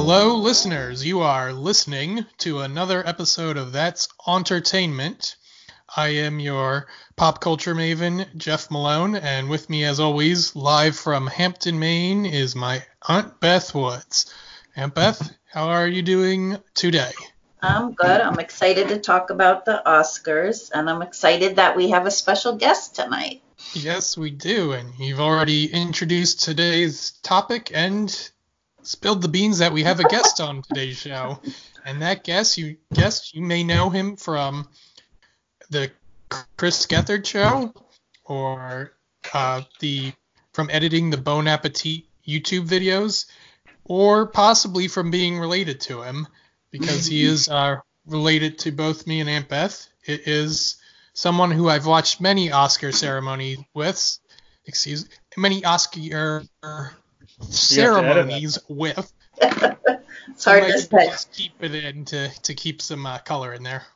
Hello, listeners. You are listening to another episode of That's Entertainment. I am your pop culture maven, Jeff Malone, and with me, as always, live from Hampton, Maine, is my Aunt Beth Woods. Aunt Beth, how are you doing today? I'm good. I'm excited to talk about the Oscars, and I'm excited that we have a special guest tonight. Yes, we do, and you've already introduced today's topic and spilled the beans that we have a guest on today's show. And that guest, you may know him from the Chris Gethard show, or from editing the Bon Appetit YouTube videos, or possibly from being related to him, because he is related to both me and Aunt Beth. It is someone who I've watched many Oscar ceremonies with. Many Oscar ceremonies with. It's hard to say. Just keep it in to keep some color in there.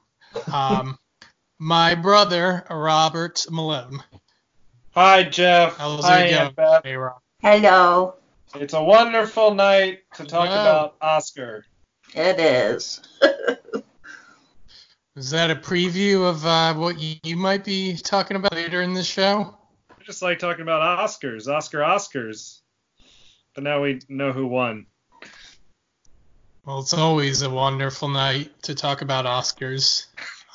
My brother, Robert Malone. Hi, Jeff. How's Hi, it going? Aunt Beth. Hey, Rob. Hello. It's a wonderful night to talk about Oscar. It is. Is that a preview of what you might be talking about later in this show? I just like talking about Oscars. But now we know who won. Well, it's always a wonderful night to talk about Oscars.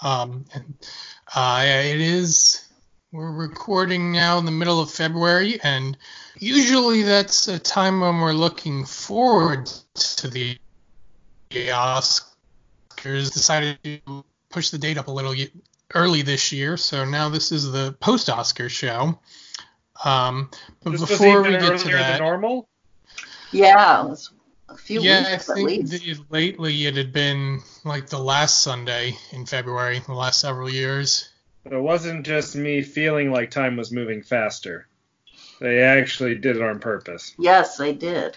It is. We're recording now in the middle of February, and usually that's a time when we're looking forward to the Oscars. Decided to push the date up a little early this year, so now this is the post-Oscar show. But This before was we even get to earlier that, than normal? Yeah, it was a few I weeks at think least. lately it had been like the last Sunday in February, the last several years. But it wasn't just me feeling like time was moving faster. They actually did it on purpose. Yes, they did.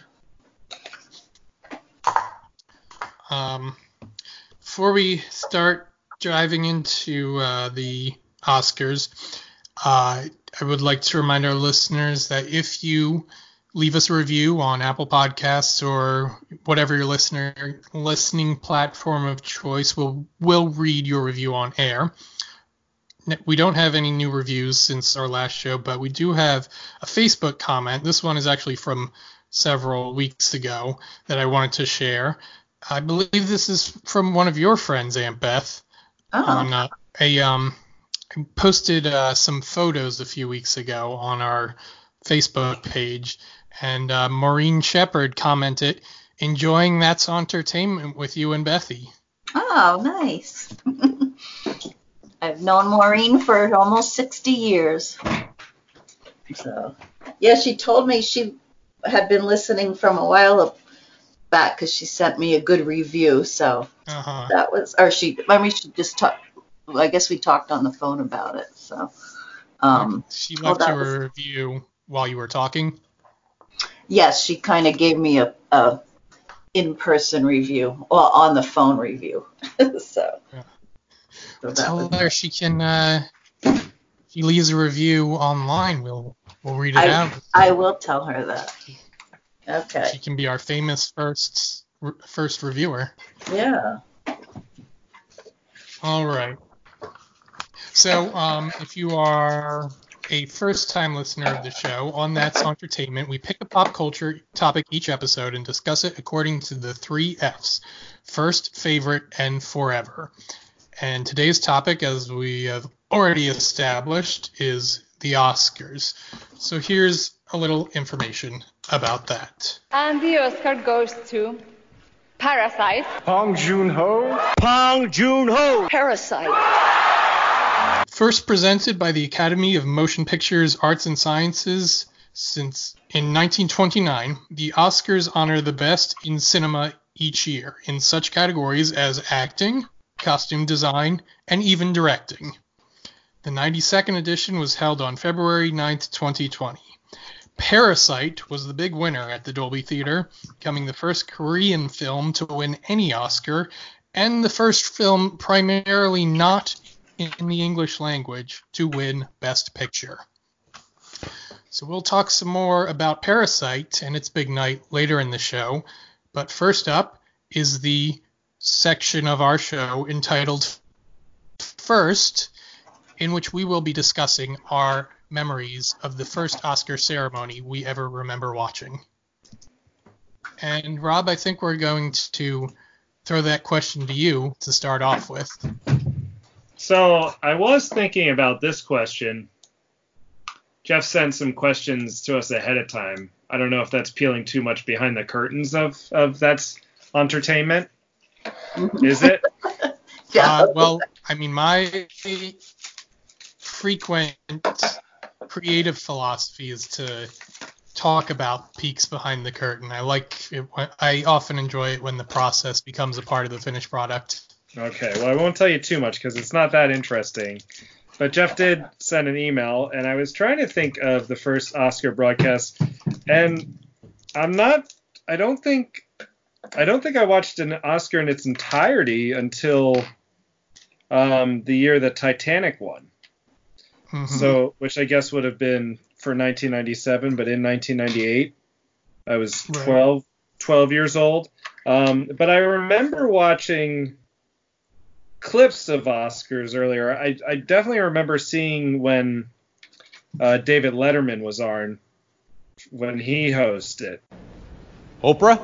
Before we start diving into the Oscars, I would like to remind our listeners that if you leave us a review on Apple Podcasts or whatever your listening platform of choice, we'll read your review on air. We don't have any new reviews since our last show, but we do have a Facebook comment. This one is actually from several weeks ago that I wanted to share. I believe this is from one of your friends, Aunt Beth. Oh. I posted some photos a few weeks ago on our Facebook page, and Maureen Shepard commented, "Enjoying That's Entertainment with you and Bethy." Oh, nice. I've known Maureen for almost 60 years. So, yeah, she told me she had been listening from a while back because she sent me a good review. So that was, or she just talked. I guess we talked on the phone about it. So, she left you a review while you were talking. Yes, she kind of gave me a in-person review, well, on the phone review. So. Yeah. Tell her she can. If she leaves a review online, we'll read it out. I will tell her that. Okay. She can be our famous first reviewer. Yeah. All right. So, if you are a first-time listener of the show, on That's Entertainment, we pick a pop culture topic each episode and discuss it according to the 3 Fs: first, favorite, and forever. And today's topic, as we have already established, is the Oscars. So here's a little information about that. And the Oscar goes to Parasite. Bong Joon-ho. Parasite. First presented by the Academy of Motion Pictures Arts and Sciences since in 1929, the Oscars honor the best in cinema each year in such categories as acting, costume design, and even directing. The 92nd edition was held on February 9th, 2020. Parasite was the big winner at the Dolby Theater, becoming the first Korean film to win any Oscar, and the first film primarily not in the English language to win Best Picture. So we'll talk some more about Parasite and its big night later in the show, But first up is the section of our show entitled First, in which we will be discussing our memories of the first Oscar ceremony we ever remember watching. And Rob, I think we're going to throw that question to you to start off with. So I was thinking about this question. Jeff sent some questions to us ahead of time. I don't know if that's peeling too much behind the curtains of that's entertainment. Is it? Yeah. Well, I mean, my frequent creative philosophy is to talk about peeks behind the curtain. I often enjoy it when the process becomes a part of the finished product. Okay, well, I won't tell you too much because it's not that interesting. But Jeff did send an email, and I was trying to think of the first Oscar broadcast, and I don't think I watched an Oscar in its entirety until the year that Titanic won. Mm-hmm. So, which I guess would have been for 1997, but in 1998, I was 12 years old. But I remember watching clips of Oscars earlier. I definitely remember seeing when David Letterman was on, when he hosted. Oprah?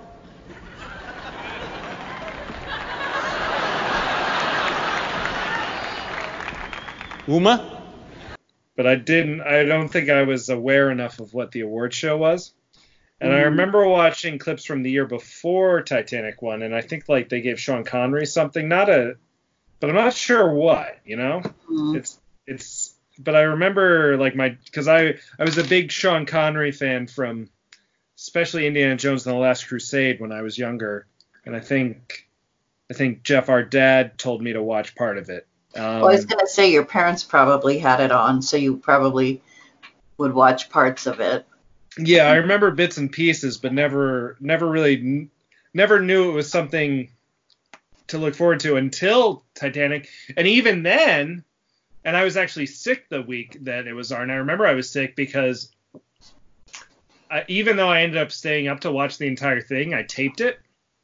Uma? But I don't think I was aware enough of what the award show was. And I remember watching clips from the year before Titanic won, and I think like they gave Sean Connery something, but I'm not sure what, you know? But I remember like because I was a big Sean Connery fan from especially Indiana Jones and the Last Crusade when I was younger. And I think Jeff, our dad, told me to watch part of it. Well, I was going to say your parents probably had it on, so you probably would watch parts of it. Yeah, I remember bits and pieces, but never knew it was something to look forward to until Titanic. And even then, and I was actually sick the week that it was on. I remember I was sick because even though I ended up staying up to watch the entire thing, I taped it.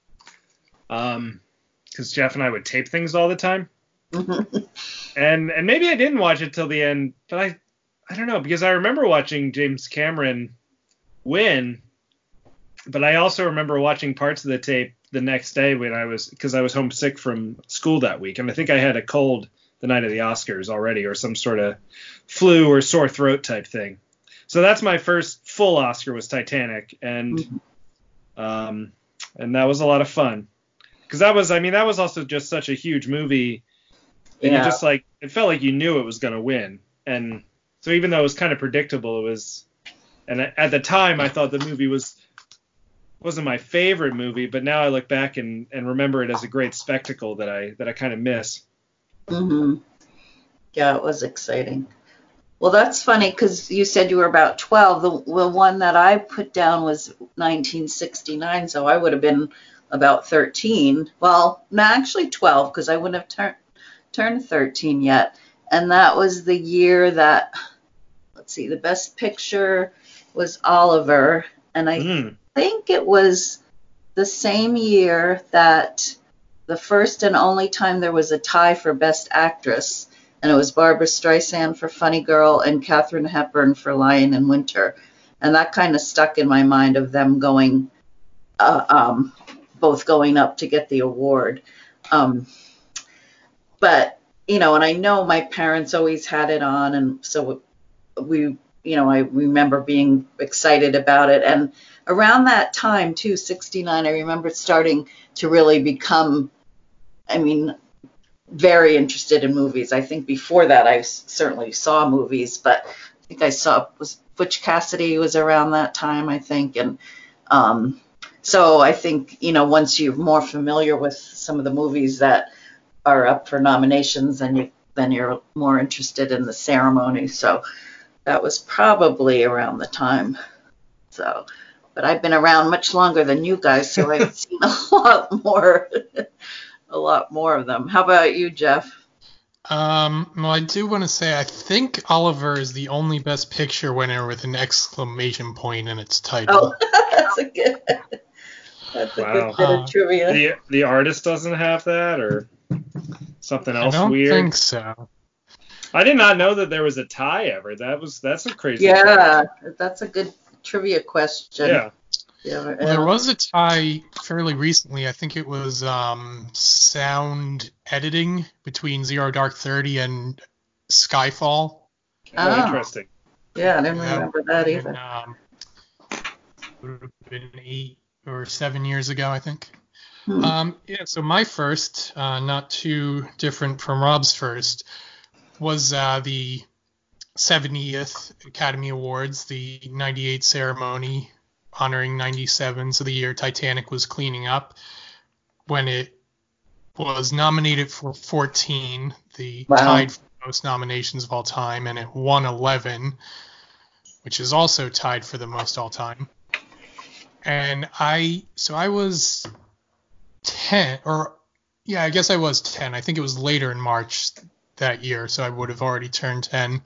Because Jeff and I would tape things all the time. And maybe I didn't watch it till the end, but I don't know, because I remember watching James Cameron win, but I also remember watching parts of the tape the next day because I was homesick from school that week, and I think I had a cold the night of the Oscars already, or some sort of flu or sore throat type thing. So that's my first full Oscar was Titanic, and that was a lot of fun, because that was also just such a huge movie. And you just it felt like you knew it was going to win. And so even though it was kind of predictable, it was, and at the time I thought the movie wasn't my favorite movie, but now I look back and remember it as a great spectacle that I kind of miss. Mm-hmm. Yeah, it was exciting. Well, that's funny because you said you were about 12. The one that I put down was 1969, so I would have been about 13. Well, no, actually 12, because I wouldn't have turned 13 yet. And that was the year that, let's see, the best picture was Oliver. And I think it was the same year that the first and only time there was a tie for best actress. And it was Barbara Streisand for Funny Girl and Katharine Hepburn for Lion in Winter. And that kind of stuck in my mind of them going, both going up to get the award. But, and I know my parents always had it on, and so I remember being excited about it. And around that time, too, 69, I remember starting to really become, very interested in movies. I think before that, I certainly saw movies, but I think was Butch Cassidy was around that time, I think. And so I think, once you're more familiar with some of the movies that are up for nominations, then you're more interested in the ceremony. So that was probably around the time. So, but I've been around much longer than you guys, so I've seen a lot more of them. How about you, Jeff? Well, I do want to say I think Oliver is the only Best Picture winner with an exclamation point in its title. Oh, that's a good. That's a Wow. good bit of trivia. The artist doesn't have that, or something I else don't weird. think so. I did not know that there was a tie ever. That's a crazy. Yeah, that's a good trivia question. Yeah. Yeah, Well, there was a tie fairly recently. I think it was sound editing between Zero Dark 30 and Skyfall. Oh, interesting. Yeah, I didn't That remember that would either. have would have been 8 or 7 years ago, I think. Yeah, so my first, not too different from Rob's first, was the 70th Academy Awards, the 98 ceremony honoring 97, so the year Titanic was cleaning up, when it was nominated for 14, the tied for most nominations of all time, and it won 11, which is also tied for the most all time. And I was 10, or yeah, I guess I was 10. I think it was later in March that year, so I would have already turned 10.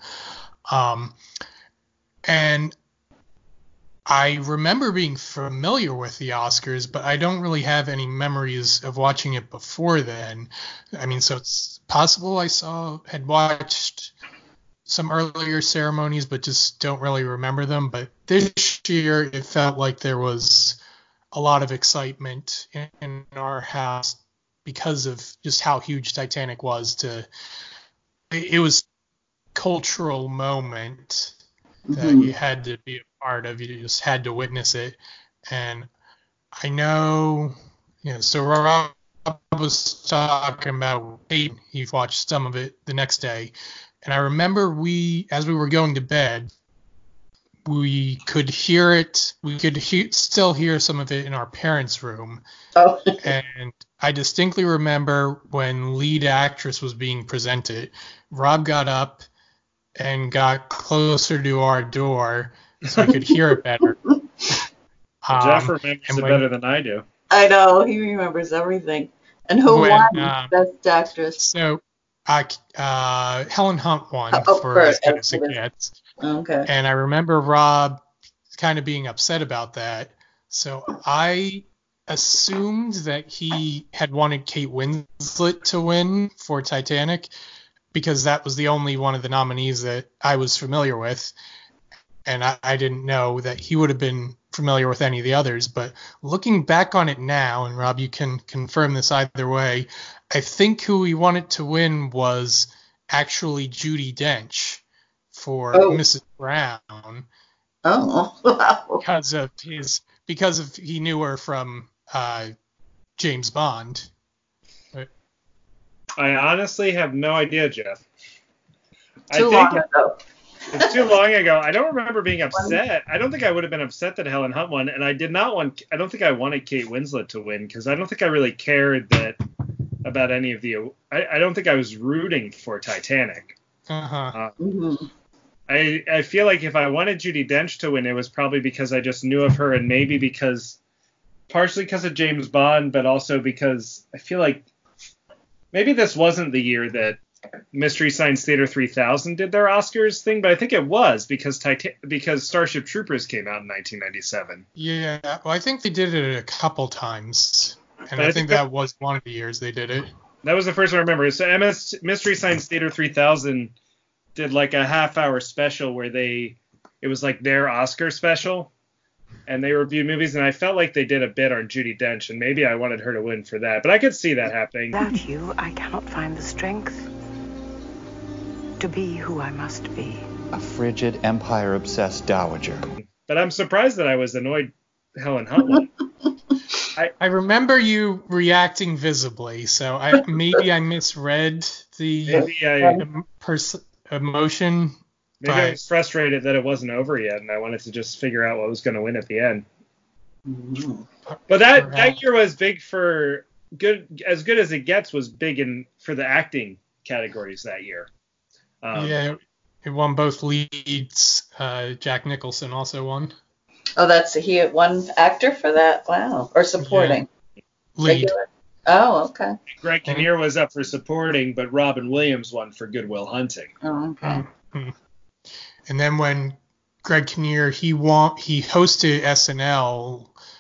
And I remember being familiar with the Oscars, but I don't really have any memories of watching it before then. I mean, so it's possible I had watched some earlier ceremonies, but just don't really remember them. But this year, it felt like there was a lot of excitement in our house because of just how huge Titanic was. It was a cultural moment that you had to be a part of. You just had to witness it. And I know, so Rob was talking about Peyton. He watched some of it the next day. And I remember as we were going to bed, we could hear it. We could still hear some of it in our parents' room. Oh. And I distinctly remember when lead actress was being presented, Rob got up and got closer to our door so we could hear it better. Jeff remembers it better than I do. I know, he remembers everything. And who won Best Actress? So Helen Hunt won for As Good as It Gets. Okay. And I remember Rob kind of being upset about that. So I assumed that he had wanted Kate Winslet to win for Titanic, because that was the only one of the nominees that I was familiar with. And I didn't know that he would have been familiar with any of the others. But looking back on it now, and Rob, you can confirm this either way, I think who he wanted to win was actually Judi Dench for Mrs. Brown. Oh, wow. Because of he knew her from James Bond. I honestly have no idea, Jeff. Too long ago. It's too long ago. I don't remember being upset. I don't think I would have been upset that Helen Hunt won, and I don't think I wanted Kate Winslet to win, because I don't think I really cared about any of the. I don't think I was rooting for Titanic. I feel like if I wanted Judi Dench to win, it was probably because I just knew of her, and maybe partially because of James Bond, but also because I feel like maybe this wasn't the year that Mystery Science Theater 3000 did their Oscars thing, but I think it was because Starship Troopers came out in 1997. Yeah, well, I think they did it a couple times, and I think that was one of the years they did it. That was the first one I remember. So Mystery Science Theater 3000 did like a half-hour special where it was like their Oscar special, and they reviewed movies, and I felt like they did a bit on Judi Dench, and maybe I wanted her to win for that, but I could see that happening. Without you, I cannot find the strength to be who I must be. A frigid, empire-obsessed dowager. But I'm surprised that I was annoyed Helen Hunt won. I remember you reacting visibly, so maybe I misread the emotion. Maybe I was frustrated that it wasn't over yet, and I wanted to just figure out what was going to win at the end. But that year was big for As Good as It Gets was big for the acting categories that year. It won both leads. Jack Nicholson also won. Oh, he won actor for that? Wow. Or supporting? Yeah. Lead. Regular. Oh, okay. Greg Kinnear was up for supporting, but Robin Williams won for Good Will Hunting. Oh, okay. Mm-hmm. And then when Greg Kinnear, he hosted SNL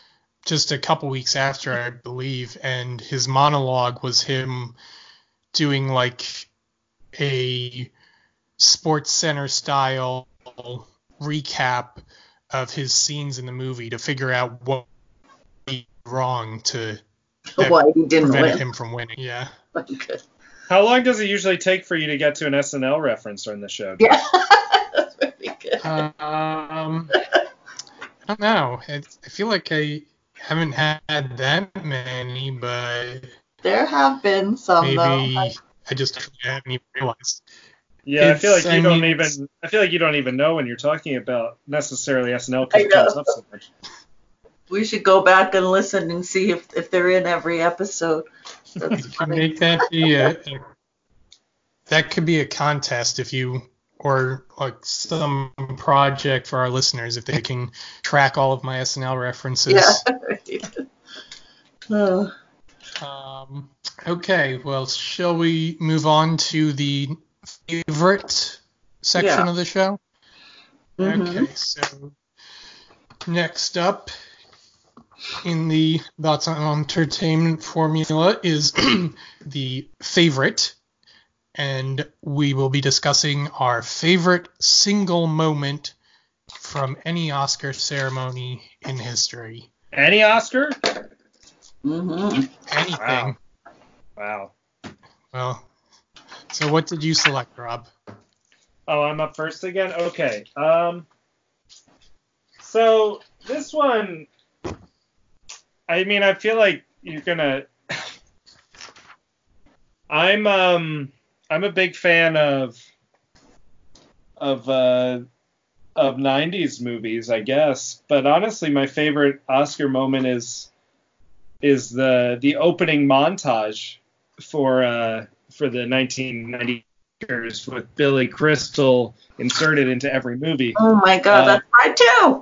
just a couple weeks after, I believe, and his monologue was him doing like a Sports Center style recap of his scenes in the movie to figure out what he did wrong that Why he didn't prevented win. him from winning. Yeah. Good. How long does it usually take for you to get to an SNL reference during the show? Yeah, that's very good. I don't know. I feel like I haven't had that many, but There have been some, maybe though. I just haven't even realized. Yeah, I feel like I you don't even know when you're talking about necessarily SNL I because it know. comes up so much. We should go back and listen and see if they're in every episode. That's You can funny. make that be that could be a contest or like some project for our listeners if they can track all of my SNL references. Yeah. Okay, well, shall we move on to the favorite section Yeah. of the show? Mhm. Okay, so next up in the Thoughts on Entertainment formula is the favorite, and we will be discussing our favorite single moment from any Oscar ceremony in history. Any Oscar? Mhm. Anything. Wow. Well, so what did you select, Rob? Oh, I'm up first again? Okay. So this one, I mean, I feel like you're gonna. I'm a big fan of 90s movies, I guess. But honestly, my favorite Oscar moment is the opening montage for the 1990 Oscars with Billy Crystal inserted into every movie. Oh my God, that's mine too.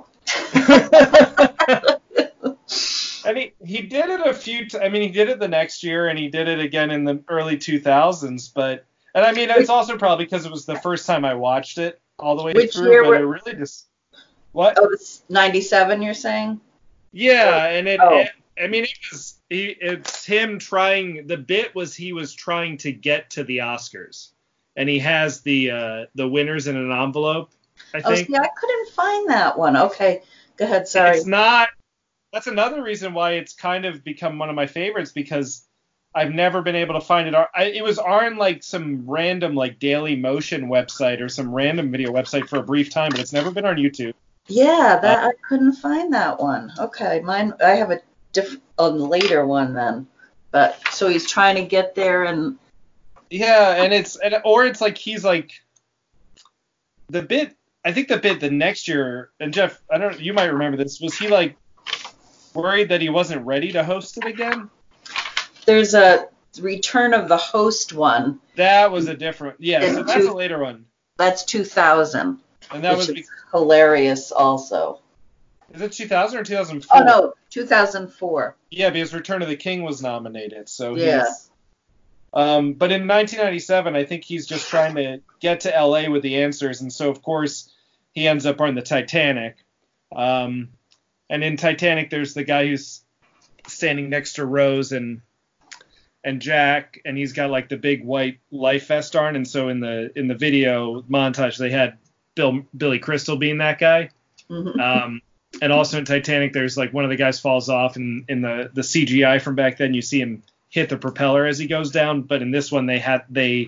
And he did it a few I mean, he did it the next year, and he did it again in the early 2000s. And I mean, it's also probably because it was the first time I watched it all the way Which through. year But it really just what? Oh, it's 97, you're saying? Yeah, and Oh. I mean, it's him trying. The bit was he was trying to get to the Oscars, and he has the winners in an envelope. I Oh, think. see, I couldn't find that one. Okay, go ahead. Sorry. It's not. That's another reason why it's kind of become one of my favorites, because I've never been able to find it. It was on like some random like Daily Motion website or some random video website for a brief time, but it's never been on YouTube. Yeah, I couldn't find that one. Okay, I have a later one then. But so he's trying to get there, and Yeah, and it's like he's like the bit. I think the bit the next year, and Jeff, you might remember this. Was he like worried that he wasn't ready to host it again? there's a Return of the Host one. That was a different. Yeah, so And that's a later one. That's 2000, And that which was. is hilarious also. Is it 2000 or 2004? Oh, no, 2004. Yeah, because Return of the King was nominated. So Yeah. he's. But in 1997, I think he's just trying to get to LA with the answers, and so of course he ends up on the Titanic. And in Titanic, there's the guy who's standing next to Rose and Jack, and he's got like the big white life vest on, and so in the video montage they had Billy Crystal being that guy. Mhm. And also in Titanic, there's like one of the guys falls off, and in the CGI from back then, you see him hit the propeller as he goes down. But in this one, they had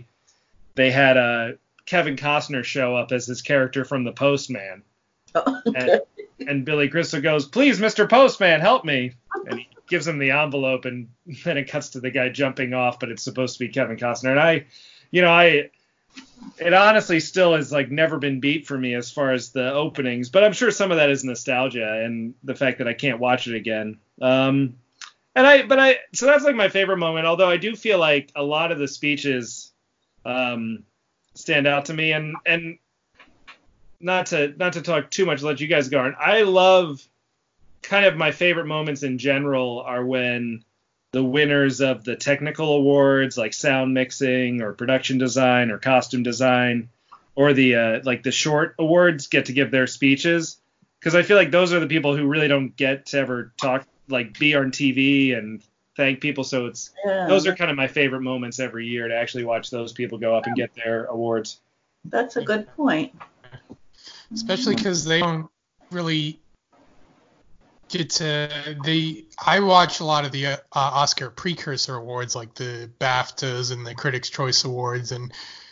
Kevin Costner show up as his character from The Postman, Oh, okay. and Billy Crystal goes, "Please, Mr. Postman, help me," and he gives him the envelope, and then it cuts to the guy jumping off, but it's supposed to be Kevin Costner. And it honestly still has like never been beat for me as far as the openings, but I'm sure some of that is nostalgia and the fact that I can't watch it again. So that's like my favorite moment, although I do feel like a lot of the speeches stand out to me, and not to talk too much, let you guys go on. I love kind of my favorite moments in general are when the winners of the technical awards, like sound mixing or production design or costume design, or the like the short awards, get to give their speeches, because I feel like those are the people who really don't get to ever talk like be on TV and thank people. So those are kind of my favorite moments every year, to actually watch those people go up and get their awards. That's a good point. Especially because they don't really get to. I watch a lot of the Oscar precursor awards, like the BAFTAs and the Critics' Choice Awards, and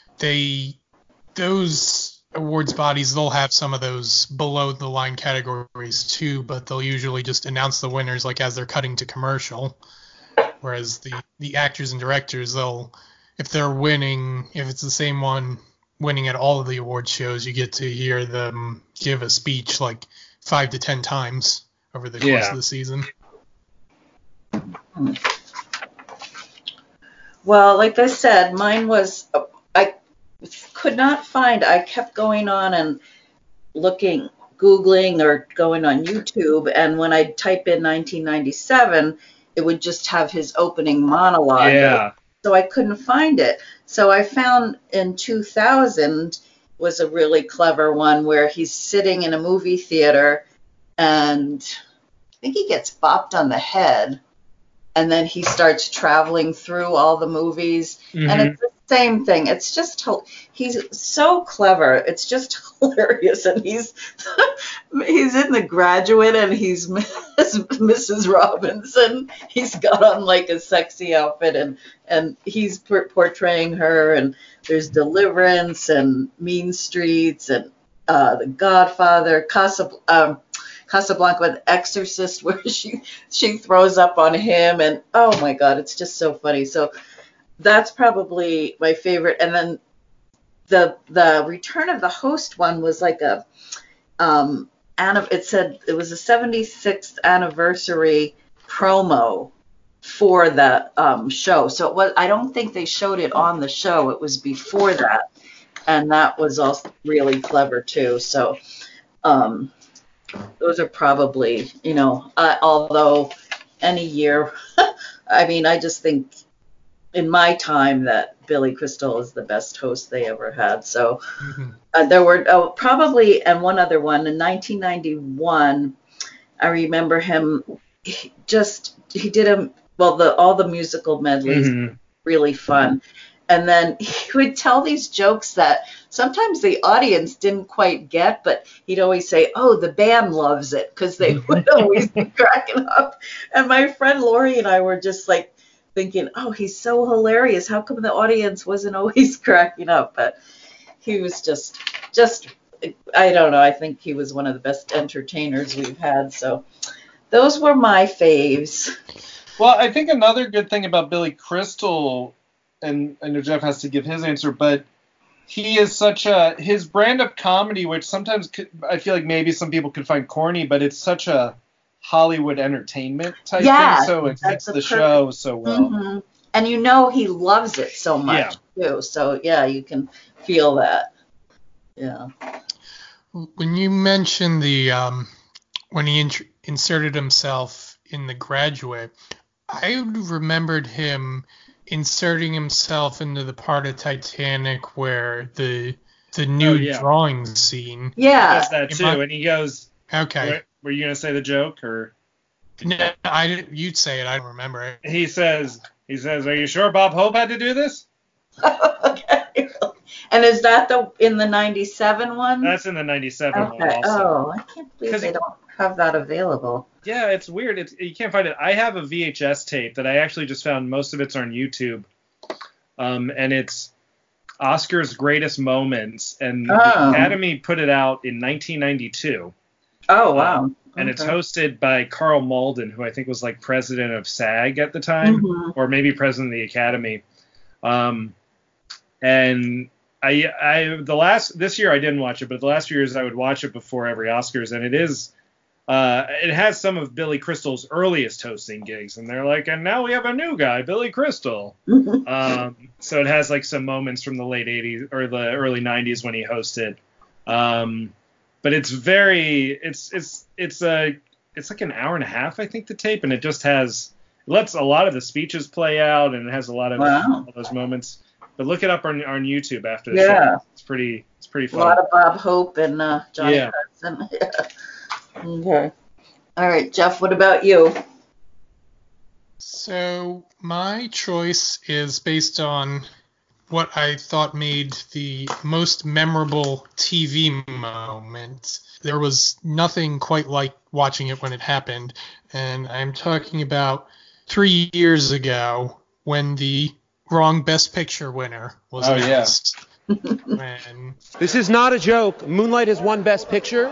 those awards bodies, they'll have some of those below the line categories too, but they'll usually just announce the winners like as they're cutting to commercial. Whereas the actors and directors, if they're winning, if it's the same one winning at all of the award shows, you get to hear them give a speech like 5 to 10 times over the course of the season. Well, like I said, mine was, I could not find, I kept going on and Googling or going on YouTube, and when I type in 1997, it would just have his opening monologue. Yeah. So I couldn't find it. So I found in 2000 was a really clever one where he's sitting in a movie theater and I think he gets bopped on the head, and then he starts traveling through all the movies. Mm-hmm. And it's the same thing. It's just, he's so clever. It's just hilarious. And he's in The Graduate, and he's Mrs. Robinson. He's got on like a sexy outfit, and he's portraying her. And there's Deliverance and Mean Streets and The Godfather, Casablanca, with Exorcist, where she throws up on him, and oh my God, it's just so funny. So that's probably my favorite. And then the Return of the Host one was like it said it was a 76th anniversary promo for the show. So it was, I don't think they showed it on the show. It was before that, and that was also really clever too. So those are probably, although any year, I mean, I just think in my time that Billy Crystal is the best host they ever had. So there were probably, and one other one in 1991, I remember him, he did all the musical medleys, really fun. And then he would tell these jokes that sometimes the audience didn't quite get, but he'd always say, "Oh, the band loves it," because they would always be cracking up. And my friend Lori and I were just like thinking, "Oh, he's so hilarious. How come the audience wasn't always cracking up?" But he was just I don't know. I think he was one of the best entertainers we've had. So those were my faves. Well, I think another good thing about Billy Crystal, and I know Jeff has to give his answer, but he is his brand of comedy, which sometimes I feel like maybe some people could find corny, but it's such a Hollywood entertainment type thing, so it fits the show so well. Mm-hmm. And he loves it so much too. So you can feel that. Yeah. When you mentioned when he inserted himself in The Graduate, I remembered him inserting himself into the part of Titanic where the nude drawing scene. Yeah. He does that too, and he goes, okay. Were you gonna say the joke, or? No, you'd say it. I don't remember it. He says, "Are you sure Bob Hope had to do this?" Okay. And is that in the 97 one? That's in the 97 one also. Oh, I can't believe they don't have that available. Yeah, it's weird. You can't find it. I have a VHS tape that I actually just found. Most of it's on YouTube. And it's Oscar's Greatest Moments. And the Academy put it out in 1992. Oh, wow. And it's hosted by Carl Malden, who I think was like president of SAG at the time, or maybe president of the Academy. And this year I didn't watch it, but the last few years I would watch it before every Oscars, and it has some of Billy Crystal's earliest hosting gigs, and they're like, and now we have a new guy, Billy Crystal. So it has like some moments from the late 80s or the early 90s when he hosted. But it's like an hour and a half, I think, the tape, and it lets a lot of the speeches play out, and it has a lot of all those moments. But look it up on YouTube after the show. It's pretty fun. A lot of Bob Hope and Johnny Carson. Okay. All right, Jeff, what about you? So my choice is based on what I thought made the most memorable TV moment. There was nothing quite like watching it when it happened, and I'm talking about 3 years ago when the wrong Best Picture winner was announced. When This is not a joke. Moonlight has won Best Picture.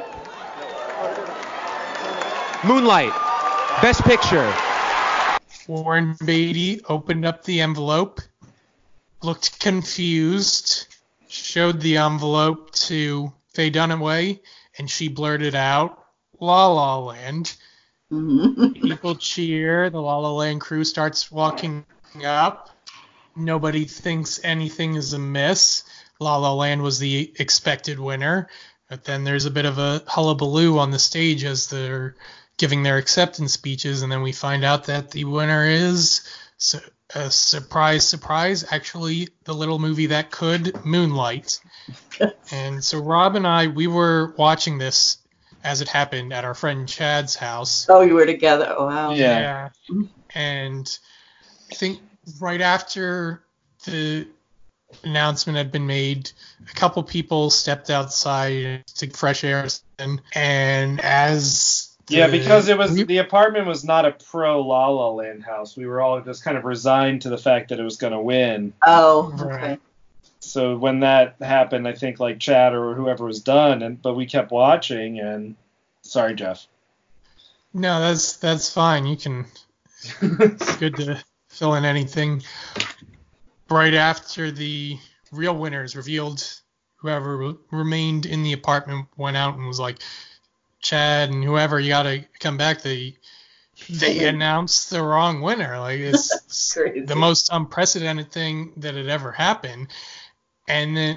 Moonlight, Best Picture. Warren Beatty opened up the envelope, looked confused, showed the envelope to Faye Dunaway, and she blurted out, La La Land. People cheer. The La La Land crew starts walking up. Nobody thinks anything is amiss. La La Land was the expected winner. But then there's a bit of a hullabaloo on the stage as they're giving their acceptance speeches, and then we find out that the winner is, a surprise, surprise, actually the little movie that could, Moonlight. And so Rob and I, we were watching this as it happened at our friend Chad's house. Oh, you were together. Oh, wow. Yeah. And I think right after the announcement had been made, a couple people stepped outside to get fresh air, and as because it was the apartment was not a pro La La Land house. We were all just kind of resigned to the fact that it was going to win. Oh, okay. Right. So when that happened, I think like Chad or whoever was done, but we kept watching. And sorry, Jeff. No, that's fine. You can. It's good to fill in anything. Right after the real winners revealed, whoever remained in the apartment went out and was like, Chad and whoever, you gotta come back. They announced the wrong winner. Like, it's the most unprecedented thing that had ever happened. And then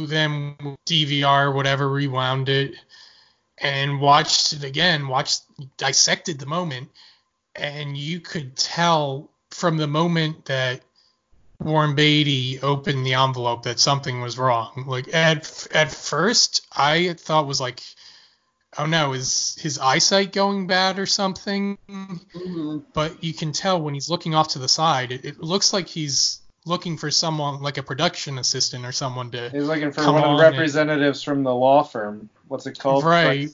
DVR, whatever, rewound it and watched it again, dissected the moment, and you could tell from the moment that Warren Beatty opened the envelope that something was wrong. Like, at first, I thought was like, oh no, is his eyesight going bad or something? Mm-hmm. But you can tell when he's looking off to the side, it looks like he's looking for someone, like a production assistant or someone to. He's looking for one of the representatives from the law firm. What's it called? Right.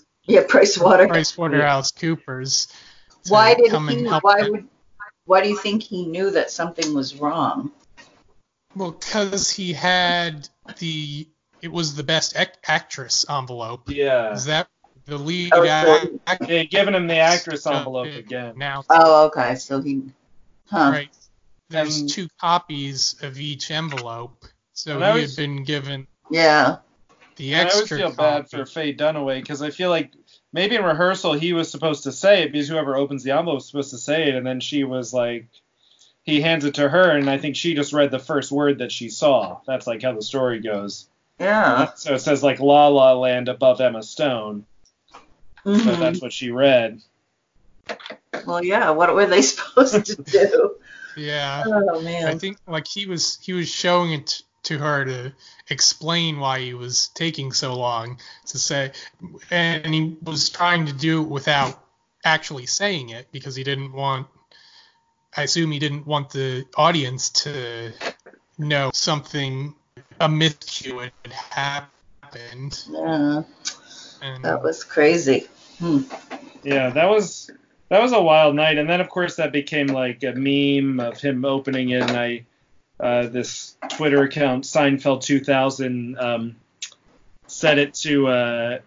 PricewaterhouseCoopers. Why did he? Why do you think he knew that something was wrong? Well, because he had it was the best actress envelope. Yeah. Is that the lead actor? Yeah, giving him the actress envelope again. Now. Oh, okay. So he. Huh. Right. There's 2 copies of each envelope, so he had been given. Yeah. The extra. I always feel bad for Faye Dunaway because I feel like maybe in rehearsal he was supposed to say it because whoever opens the envelope is supposed to say it, and then she was like, he hands it to her, and I think she just read the first word that she saw. That's like how the story goes. Yeah. So it says like La La Land above Emma Stone. Mm-hmm. So that's what she read. Well, yeah. What were they supposed to do? Yeah. Oh man. I think like he was showing it to her to explain why he was taking so long to say, and he was trying to do it without actually saying it because he didn't want. I assume he didn't want the audience to know something, a miscue had happened. Yeah. That was crazy. Yeah, that was a wild night, and then of course that became like a meme of him opening it. And this Twitter account Seinfeld 2000 set it to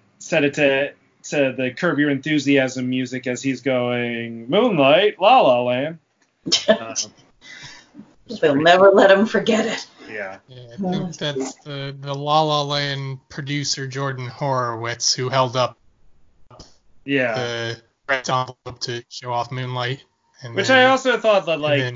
the Curb Your Enthusiasm music as he's going Moonlight, La La Land. They'll never let him forget it. Yeah. I think that's the La La Land producer Jordan Horowitz who held up the envelope to show off Moonlight. Which I also thought that like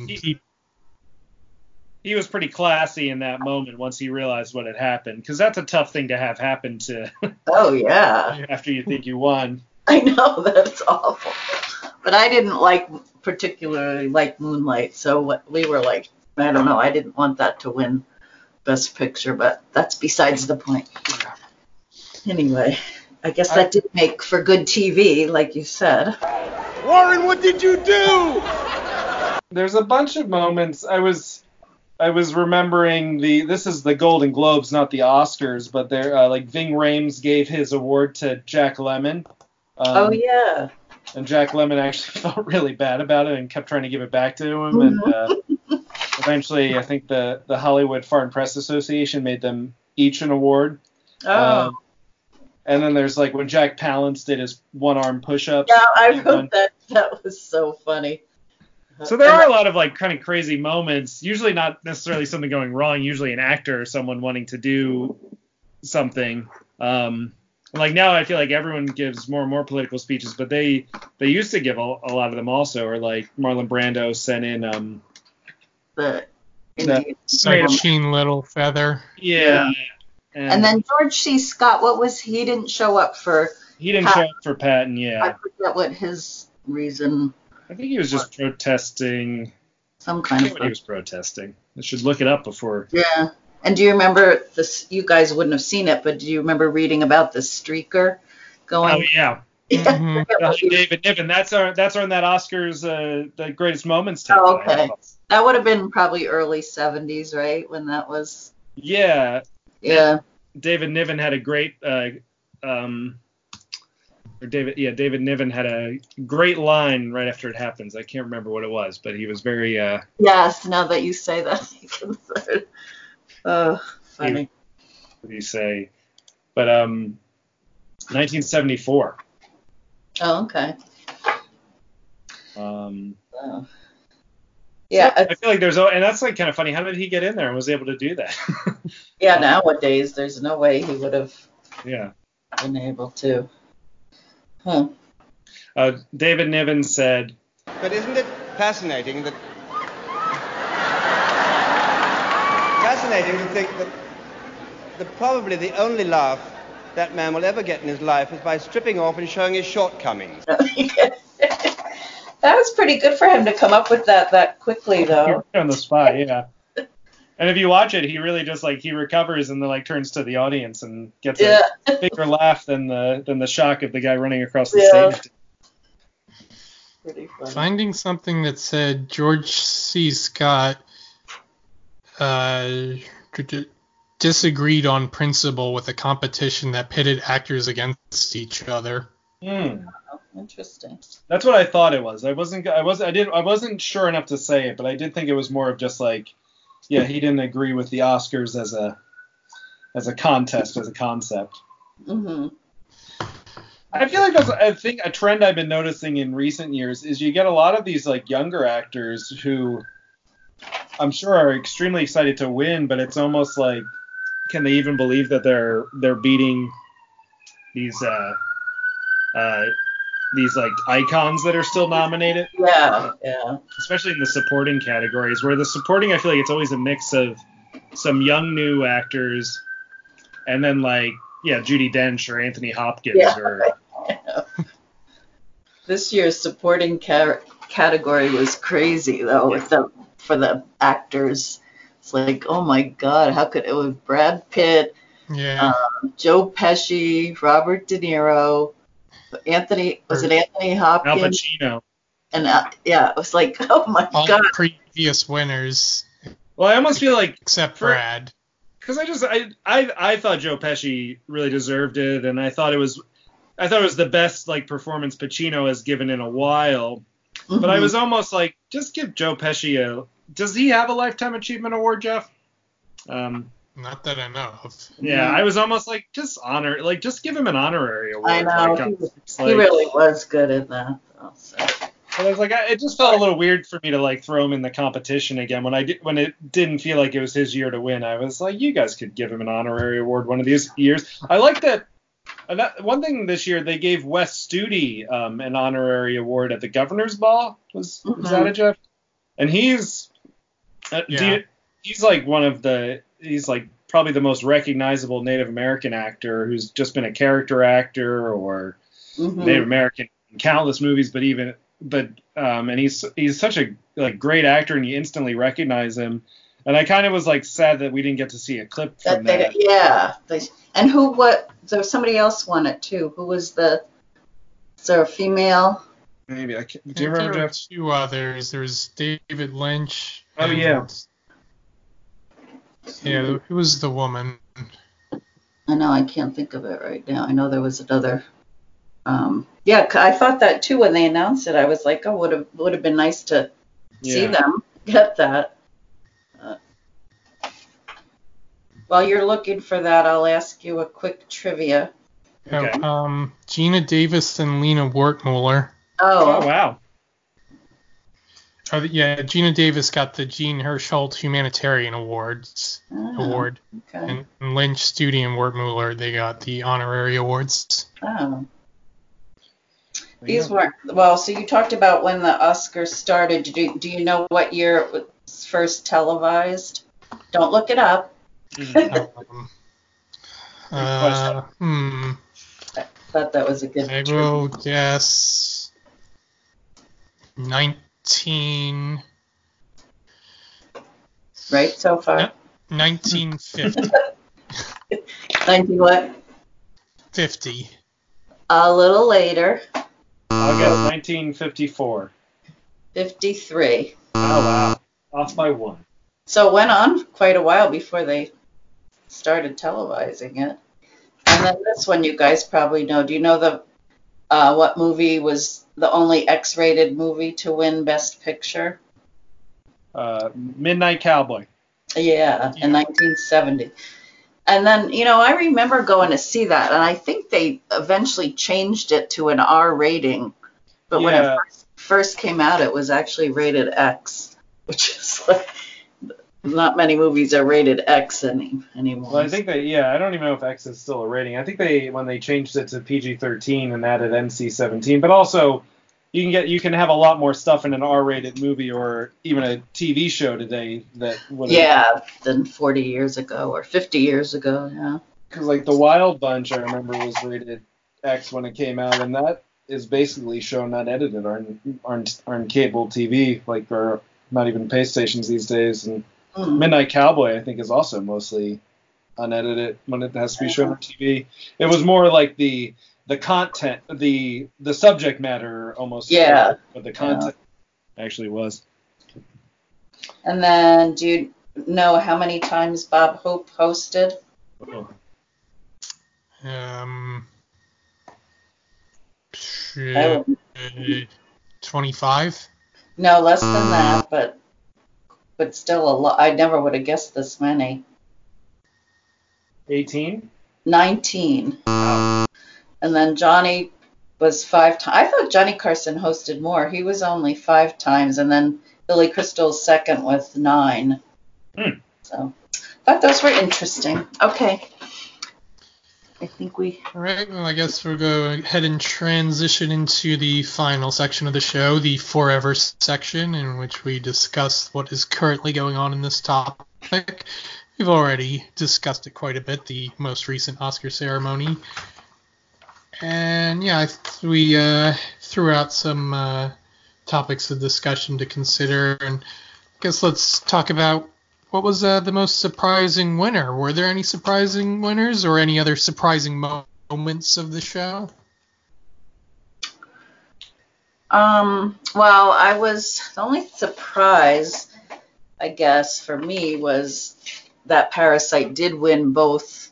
he was pretty classy in that moment once he realized what had happened, because that's a tough thing to have happen to. Oh yeah. After you think you won. I know, that's awful. But I didn't particularly like Moonlight, so we were like, I don't know, I didn't want that to win Best Picture, but that's besides the point. Anyway, I guess that did make for good TV, like you said. Warren, what did you do? There's a bunch of moments. I was remembering this is the Golden Globes, not the Oscars, but they're like Ving Rhames gave his award to Jack Lemmon. Oh yeah. And Jack Lemmon actually felt really bad about it and kept trying to give it back to him. And eventually, I think the Hollywood Foreign Press Association made them each an award. Oh. And then there's like when Jack Palance did his one-arm push-ups. Yeah, I wrote that. That was so funny. So there are a lot of like kind of crazy moments, usually not necessarily something going wrong, usually an actor or someone wanting to do something. Like now I feel like everyone gives more and more political speeches, but they used to give a lot of them also, or like Marlon Brando sent in The Sacheen Little Feather. Yeah. And then George C. Scott, he didn't show up for He didn't show up for Patton, yeah. I forget what his reason. I think he was just protesting. Some kind of what he was protesting. I should look it up before. Yeah. And do you remember this? You guys wouldn't have seen it, but do you remember reading about the streaker going? Oh yeah. Mm-hmm. David Niven. That's on that Oscars the greatest moments tape. Oh, okay. That would have been probably early 70s, right? When that was. Yeah. Yeah. David Niven had a great David Niven had a great line right after it happens. I can't remember what it was, but he was very Yes, now that you say that, you can say it. Oh, funny. What do you say? But 1974. Oh, okay. Oh. Yeah, I feel like and that's like kind of funny. How did he get in there and was able to do that? Yeah, nowadays there's no way he would have been able to. Huh. David Niven said, "But isn't it fascinating to think that probably the only laugh that man will ever get in his life is by stripping off and showing his shortcomings." That was pretty good for him to come up with that quickly, though. On the spot, yeah. And if you watch it, he really just like he recovers and then like turns to the audience and gets a bigger laugh than the shock of the guy running across the stage. Pretty funny. Finding something that said George C. Scott disagreed on principle with a competition that pitted actors against each other. Interesting. That's what I thought it was. I wasn't sure enough to say it, but I did think it was more of just like, he didn't agree with the Oscars as a contest, as a concept. Mm-hmm. I feel like I think a trend I've been noticing in recent years is you get a lot of these like younger actors who I'm sure are extremely excited to win, but it's almost like, can they even believe that they're beating these like icons that are still nominated? Yeah. Especially in the supporting categories, where the supporting, I feel like it's always a mix of some young new actors and then like, Judi Dench or Anthony Hopkins This year's supporting category was crazy though, for the actors. It's like, oh my God, how could it was Brad Pitt, Joe Pesci, Robert De Niro, Anthony Hopkins? Al Pacino. And it was like, oh my all God. All previous winners. Well, I almost feel like except Brad. Because I thought Joe Pesci really deserved it, and I thought it was the best like performance Pacino has given in a while. Mm-hmm. But I was almost like, just give Joe Pesci does he have a Lifetime Achievement Award, Jeff? Not that I know of. Yeah, I was almost like, just give him an honorary award. I know, he really was good at that. So. But I was like, it just felt a little weird for me to like throw him in the competition again when it didn't feel like it was his year to win. I was like, you guys could give him an honorary award one of these years. I like that. One thing this year, they gave Wes Studi an honorary award at the Governor's Ball. Was that it, Jeff? And he's like he's like probably the most recognizable Native American actor who's just been a character actor or Native American in countless movies, and he's such a like great actor and you instantly recognize him. And I kind of was like sad that we didn't get to see a clip from that. And there was somebody else won it too. Who was is there a female? Maybe I can't. Do you There remember, were Jeff? two others. There was David Lynch. Oh, yeah. Yeah, who was the woman? I know, I can't think of it right now. I know there was another. Yeah, I thought that too when they announced it. I was like, oh, would have been nice to see them get that. While you're looking for that, I'll ask you a quick trivia. Okay. Gina Davis and Lena Wertmuller. Oh, wow. Yeah, Gina Davis got the Jean Hirschholt Humanitarian Award, Okay. and Lynch, Studi, and Wertmuller, they got the honorary awards. Oh. These weren't, well, so you talked about when the Oscars started. Do you know what year it was first televised? Don't look it up. I Thought that was a good will guess 19... Right, so far? 1950. 19 what? 50. A little later. I'll guess 1954. 53. Oh, wow. Off by one. So it went on quite a while before they started televising it. And then this one you guys probably know. Do you know what movie was the only X-rated movie to win Best Picture? Midnight Cowboy. Yeah, in 1970. And then, I remember going to see that, and I think they eventually changed it to an R rating. But when it first came out, it was actually rated X, which is like, not many movies are rated X anymore. Well, I think that, I don't even know if X is still a rating. I think when they changed it to PG-13 and added NC-17, but also you can have a lot more stuff in an R-rated movie or even a TV show today that would than 40 years ago or 50 years ago, yeah. Because like The Wild Bunch, I remember, was rated X when it came out, and that is basically shown not edited on cable TV, like or not even pay stations these days. And Midnight Cowboy, I think, is also mostly unedited when it has to be shown on TV. It was more like the content, the subject matter almost. Yeah. But the content actually was. And then, do you know how many times Bob Hope hosted? 25? No, less than that, but still a lot. I never would have guessed this many. 18? 19. Wow. And then Johnny was 5 times. I thought Johnny Carson hosted more. He was only 5 times, and then Billy Crystal's second with 9. So I thought those were interesting. Okay. I think we... All right, well, I guess we'll go ahead and transition into the final section of the show, the Forever section, in which we discuss what is currently going on in this topic. We've already discussed it quite a bit, the most recent Oscar ceremony. And we threw out some topics of discussion to consider, and I guess let's talk about what was the most surprising winner. Were there any surprising winners or any other surprising moments of the show? Well, the only surprise, I guess, for me was that Parasite did win both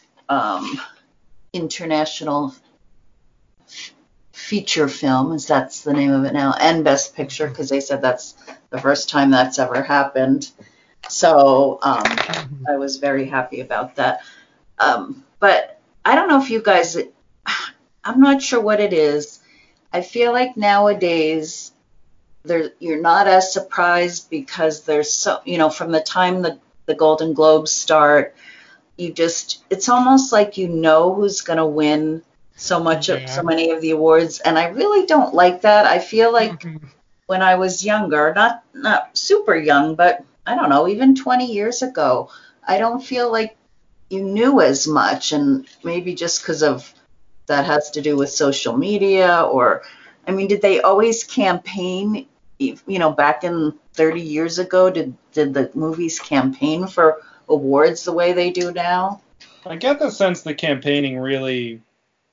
international feature film, as that's the name of it now, and Best Picture, because they said that's the first time that's ever happened. So I was very happy about that. But I don't know if you guys, I'm not sure what it is. I feel like nowadays you're not as surprised because there's so, from the time the Golden Globes start, it's almost like who's going to win so many of the awards. And I really don't like that. I feel like when I was younger, not super young, but I don't know, even 20 years ago, I don't feel like you knew as much, and maybe just because of that has to do with social media, or, I mean, did they always campaign, back in 30 years ago, did the movies campaign for awards the way they do now? I get the sense the campaigning really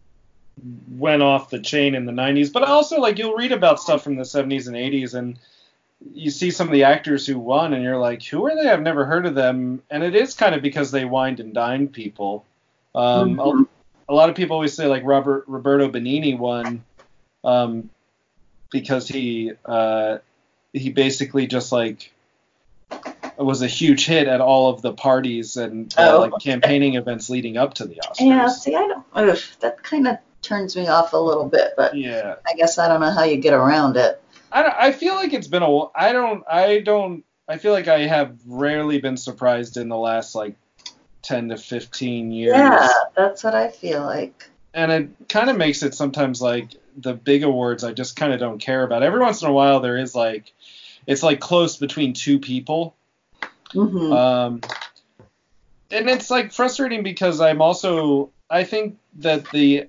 went off the chain in the 90s. But also, like, you'll read about stuff from the 70s and 80s, and you see some of the actors who won, and you're like, who are they? I've never heard of them. And it is kind of because they wined and dined people. A lot of people always say, like, Roberto Benigni won because he basically just, like, was a huge hit at all of the parties and like campaigning events leading up to the Oscars. Yeah, see, that kind of turns me off a little bit, but yeah, I guess I don't know how you get around it. I feel like it's been I feel like I have rarely been surprised in the last like 10 to 15 years. Yeah, that's what I feel like. And it kind of makes it sometimes like the big awards I just kind of don't care about. Every once in a while there is like, it's like close between two people. And it's like frustrating because I think that the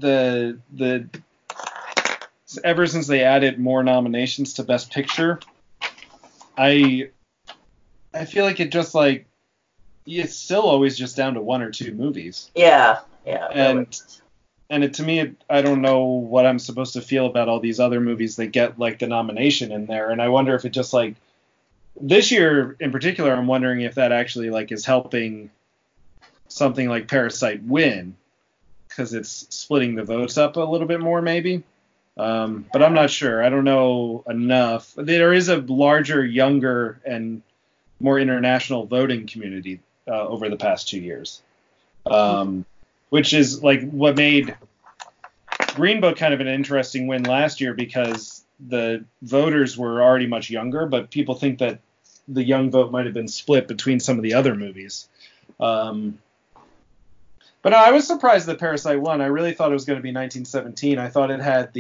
ever since they added more nominations to Best Picture, I feel like it just like, it's still always just down to one or two movies. Yeah. And to me, I don't know what I'm supposed to feel about all these other movies that get like the nomination in there. And I wonder if it just like, this year in particular, I'm wondering if that actually like is helping something like Parasite win, because it's splitting the votes up a little bit more maybe. But I'm not sure. I don't know enough. There is a larger, younger, and more international voting community over the past 2 years, which is like what made Green Book kind of an interesting win last year, because the voters were already much younger, but people think that the young vote might have been split between some of the other movies. But I was surprised that Parasite won. I really thought it was going to be 1917. I thought it had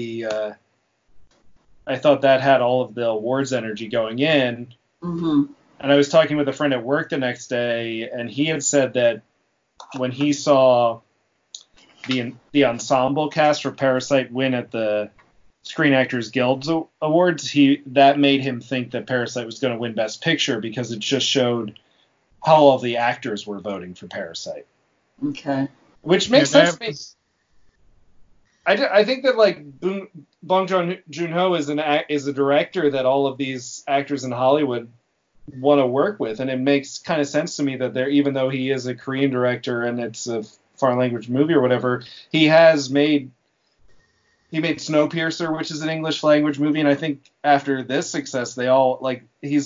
I thought that had all of the awards energy going in. And I was talking with a friend at work the next day, and he had said that when he saw the ensemble cast for Parasite win at the Screen Actors Guild Awards, that made him think that Parasite was going to win Best Picture, because it just showed how all of the actors were voting for Parasite. Okay. Which makes sense to me. I think that like Bong Joon-ho is a director that all of these actors in Hollywood want to work with, and it makes kind of sense to me that even though he is a Korean director and it's a foreign language movie or whatever, he made Snowpiercer, which is an English language movie, and I think after this success, they all like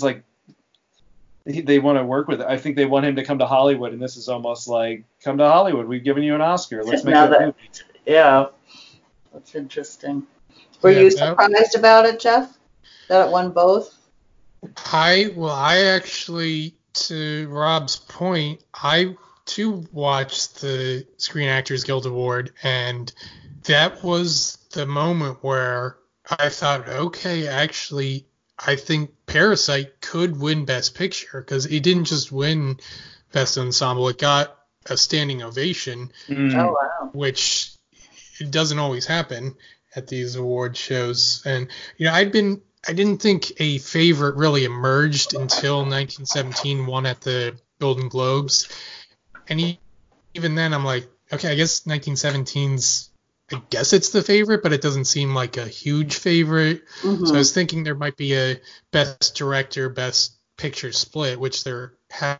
they want to work with it. I think they want him to come to Hollywood, and this is almost like, come to Hollywood. We've given you an Oscar. Let's make a movie. Yeah, that's interesting. Were you surprised about it, Jeff? That it won both? I actually, to Rob's point, I too watched the Screen Actors Guild Award, and that was the moment where I thought, okay, actually, I think Parasite could win Best Picture, because it didn't just win Best Ensemble, it got a standing ovation, Oh, wow. which it doesn't always happen at these award shows. And I didn't think a favorite really emerged until 1917 won at the Golden Globes, and even then I'm like, okay, I guess 1917's, I guess it's the favorite, but it doesn't seem like a huge favorite. So I was thinking there might be a Best Director, Best Picture split, which there has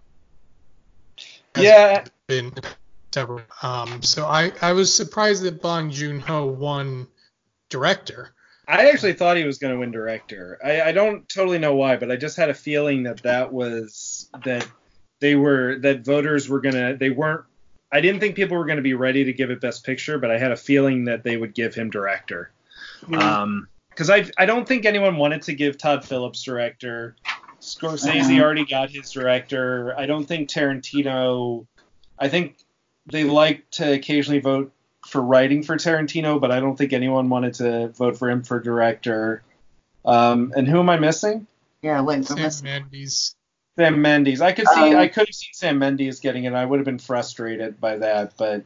been several. So I was surprised that Bong Joon-ho won Director. I actually thought he was going to win Director. I don't totally know why, but I just had a feeling that voters were they weren't. I didn't think people were going to be ready to give it Best Picture, but I had a feeling that they would give him Director. Because I don't think anyone wanted to give Todd Phillips Director. Scorsese already got his Director. I don't think Tarantino. I think they like to occasionally vote for writing for Tarantino, but I don't think anyone wanted to vote for him for Director. And who am I missing? Yeah, Sam Mendes. Sam Mendes. I could have seen Sam Mendes getting it. I would have been frustrated by that, but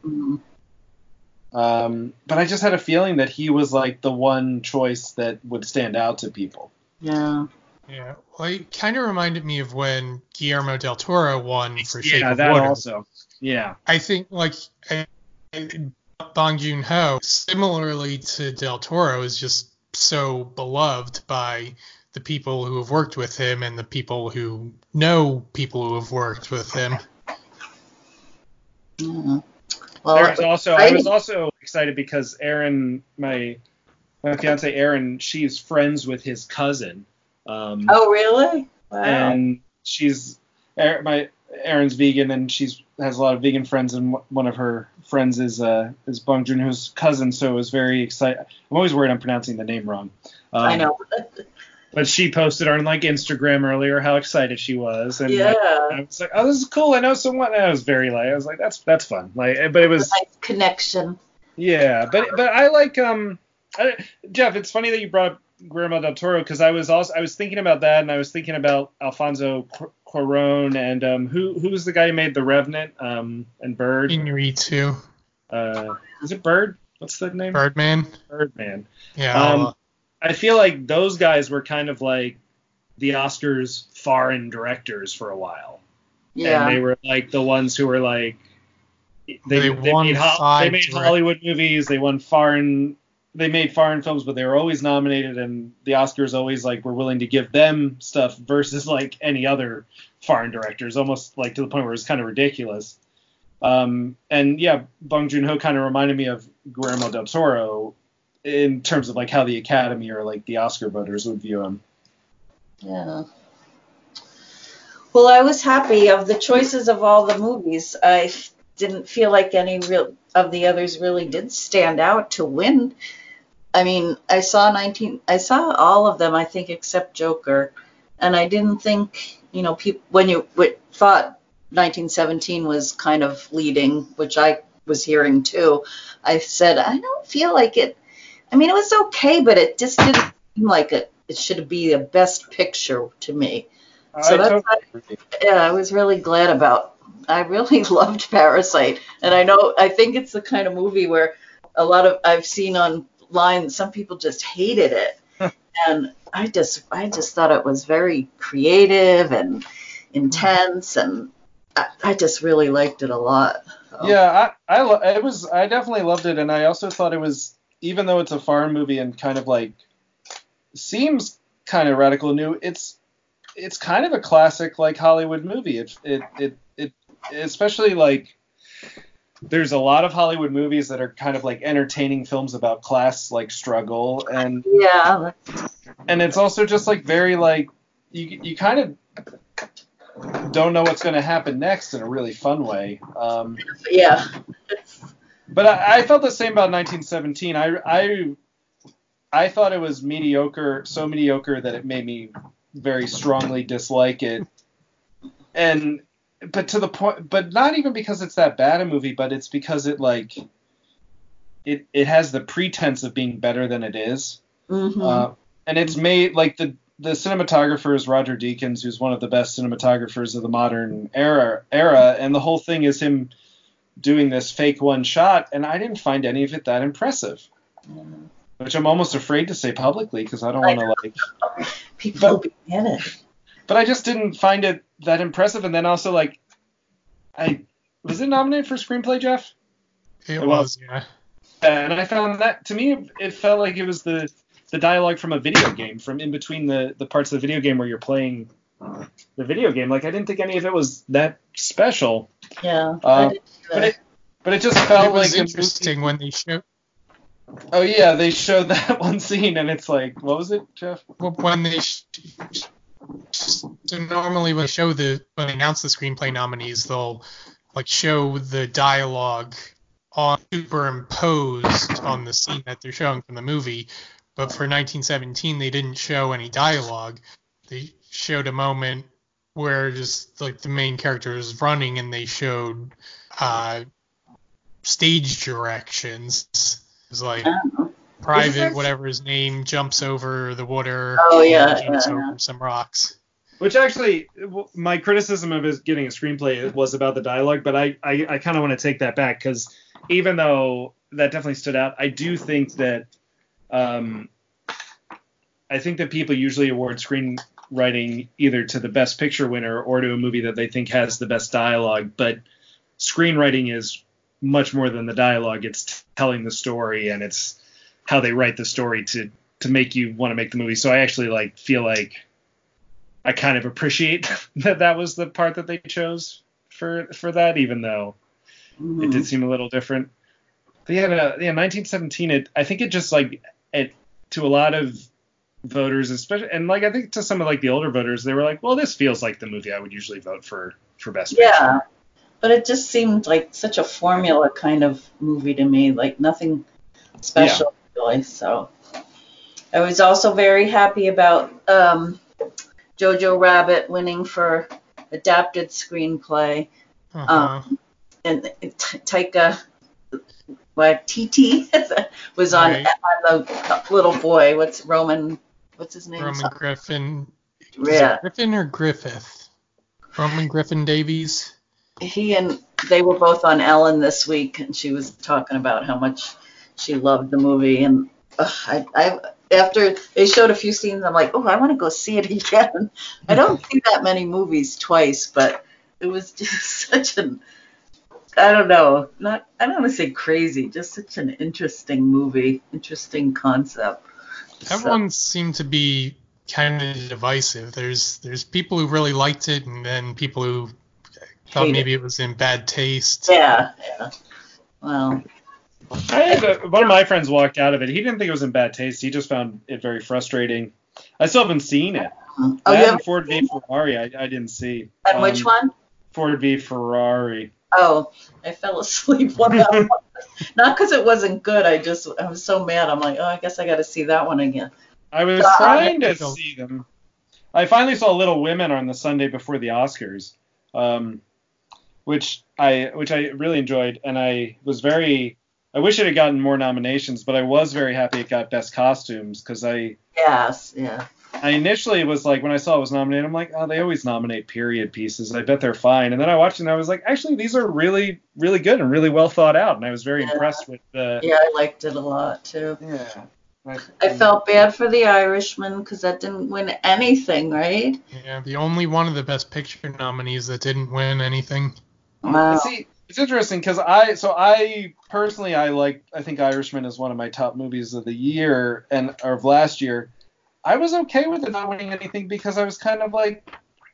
I just had a feeling that he was like the one choice that would stand out to people. Yeah. Yeah. Well, it kind of reminded me of when Guillermo del Toro won for Shape of Water. Water. Also. Yeah. I think like Bong Joon-ho, similarly to Del Toro, is just so beloved by the people who have worked with him and the people who know people who have worked with him. Mm. Well, I was also excited because Erin, my fiance Erin, she's friends with his cousin. Oh, really? Wow. And Erin's vegan, and has a lot of vegan friends, and one of her friends is Bong Joon-ho's cousin, so it was very exciting. I'm always worried I'm pronouncing the name wrong. I know. But she posted on Instagram earlier how excited she was, and yeah. I was like, oh, this is cool. I know someone. And I was very I was like, that's fun. But it was a nice connection. Yeah, but I like Jeff. It's funny that you brought up Guillermo del Toro, because I was thinking about that, and I was thinking about Alfonso Cuarón, and who was the guy who made The Revenant and Bird? Iñárritu. Is it Bird? What's the name? Birdman. Yeah. I feel like those guys were kind of like the Oscars foreign directors for a while. Yeah. And they were like the ones who were like they made Hollywood movies. They made foreign films, but they were always nominated, and the Oscars always like were willing to give them stuff versus like any other foreign directors, almost like to the point where it was kind of ridiculous. And yeah, Bong Joon-ho kind of reminded me of Guillermo del Toro in terms of like how the Academy or like the Oscar voters would view him. Yeah. Well, I was happy of the choices of all the movies. I didn't feel like any of the others really did stand out to win. I mean, I saw all of them, I think, except Joker, and I didn't think, people, when you thought 1917 was kind of leading, which I was hearing too, I said, I don't feel like it. I mean, it was okay, but it just didn't seem like it should be a best picture to me. So I was really glad about. I really loved Parasite, and I think it's the kind of movie where I've seen online some people just hated it, and I just thought it was very creative and intense, and I just really liked it a lot. So. Yeah, I definitely loved it, and I also thought it was, even though it's a foreign movie and kind of like seems kind of radical new, it's kind of a classic like Hollywood movie. It especially like there's a lot of Hollywood movies that are kind of like entertaining films about class like struggle, and yeah, and it's also just like very like you kind of don't know what's going to happen next in a really fun way. Yeah. But I felt the same about 1917. I thought it was mediocre, so mediocre that it made me very strongly dislike it. But to the point, but not even because it's that bad a movie, but it's because it has the pretense of being better than it is. Mm-hmm. And it's made like the cinematographer is Roger Deakins, who's one of the best cinematographers of the modern era, and the whole thing is him doing this fake one shot, and I didn't find any of it that impressive. Mm-hmm. Which I'm almost afraid to say publicly because I don't want to like people be in it. But I just didn't find it that impressive. And then also like, was it nominated for screenplay, Jeff? It was, yeah. And I found that, to me, it felt like it was the dialogue from a video game, from in between the parts of the video game where you're playing the video game. Like I didn't think any of it was that special. Yeah. But it just felt it was like interesting when they showed. Oh yeah, they showed that one scene, and it's like, what was it, Jeff? When they so normally when they announce the screenplay nominees, they'll like show the dialogue superimposed on the scene that they're showing from the movie. But for 1917, they didn't show any dialogue. They showed a moment where just like the main character is running, and they showed stage directions. It's like Private, whatever his name, jumps over the water. Oh, yeah. Jumps over some rocks. Which actually, my criticism of his getting a screenplay was about the dialogue, but I kind of want to take that back, because even though that definitely stood out, I do think that people usually award screenwriting either to the Best Picture winner or to a movie that they think has the best dialogue, but screenwriting is much more than the dialogue. It's telling the story, and it's how they write the story to make you want to make the movie. So I actually feel like I kind of appreciate that was the part that they chose for that, even though it did seem a little different. But 1917. I think it just it to a lot of voters, especially, and I think to some of the older voters, they were like, well, this feels like the movie I would usually vote for Best Picture. Yeah, but it just seemed like such a formula kind of movie to me, nothing special really. So I was also very happy about Jojo Rabbit winning for adapted screenplay. And Taika Waititi was on the little boy. What's his name? Roman Griffin. Yeah. Griffin or Griffith? Roman Griffin Davies. They were both on Ellen this week, and she was talking about how much she loved the movie. And I after they showed a few scenes, I'm like, oh, I want to go see it again. I don't see that many movies twice, but it was just such an, I don't know, I don't want to say crazy, just such an interesting movie, interesting concept. Everyone seemed to be kind of divisive. There's people who really liked it, and then people who thought maybe it was in bad taste. Yeah. Well, one of my friends walked out of it. He didn't think it was in bad taste. He just found it very frustrating. I still haven't seen it. Ford v Ferrari, I didn't see. And which one? Ford v Ferrari. Oh, I fell asleep on that one. Not because it wasn't good. I was so mad. I'm like, oh, I guess I got to see that one again. I was trying to see them. I finally saw Little Women on the Sunday before the Oscars, which I really enjoyed, and I wish it had gotten more nominations, but I was very happy it got Best Costumes because I initially was like, when I saw it was nominated, I'm like, oh, they always nominate period pieces. I bet they're fine. And then I watched it and I was like, actually, these are really, really good and really well thought out. And I was very impressed with the. Yeah, I liked it a lot too. Yeah. I felt bad for The Irishman because that didn't win anything, right? Yeah, the only one of the Best Picture nominees that didn't win anything. Wow. See, it's interesting because I personally I think Irishman is one of my top movies of the year or of last year. I was okay with it not winning anything because I was kind of like,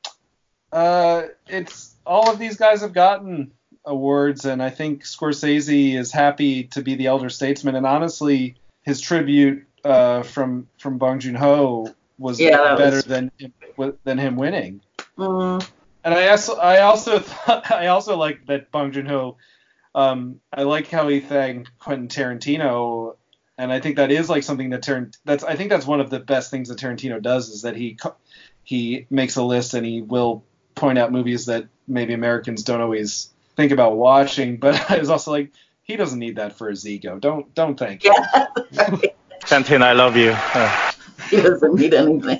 it's all of these guys have gotten awards, and I think Scorsese is happy to be the elder statesman. And honestly, his tribute from Bong Joon-ho was better than him winning. Mm-hmm. And I also like that Bong Joon-ho. I like how he thanked Quentin Tarantino. And I think that is something that I think that's one of the best things that Tarantino does is that he makes a list and he will point out movies that maybe Americans don't always think about watching. But I was also like, he doesn't need that for his ego. Don't thank him. Yeah, right. Quentin, I love you. He doesn't need anything.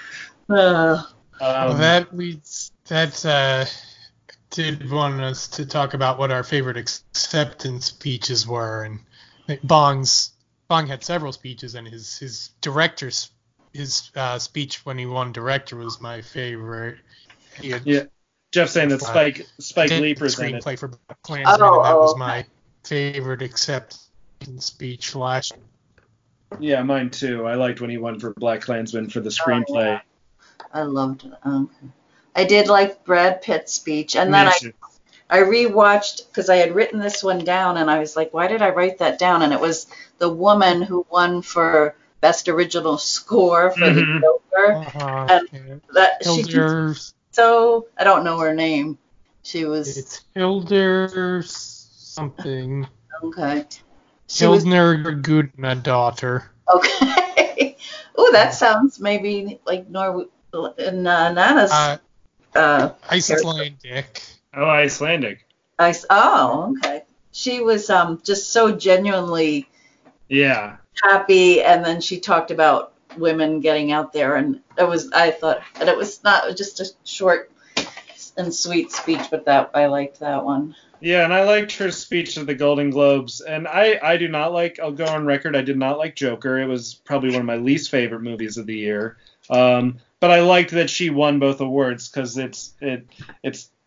That did want us to talk about what our favorite acceptance speeches were, and Bong had several speeches, and his director's speech when he won director was my favorite. Jeff saying that Spike Lee presented screenplay for Black Klansman, and that was my favorite acceptance speech last year. Yeah, mine too. I liked when he won for Black Klansman for the screenplay. Yeah. I loved it. I did like Brad Pitt's speech, and then I rewatched because I had written this one down, and I was like, why did I write that down? And it was the woman who won for Best Original Score for the Joker, and Hildur. So I don't know her name. It's Hildur something. Okay. Hildner Gudna daughter. Okay. Oh, that sounds maybe like Nana's. Icelandic. Oh, Icelandic. Okay. She was just so genuinely happy, and then she talked about women getting out there, and I thought it was not just a short and sweet speech, but I liked that one. Yeah, and I liked her speech at the Golden Globes, and I do not I'll go on record, I did not like Joker. It was probably one of my least favorite movies of the year. But I liked that she won both awards because it's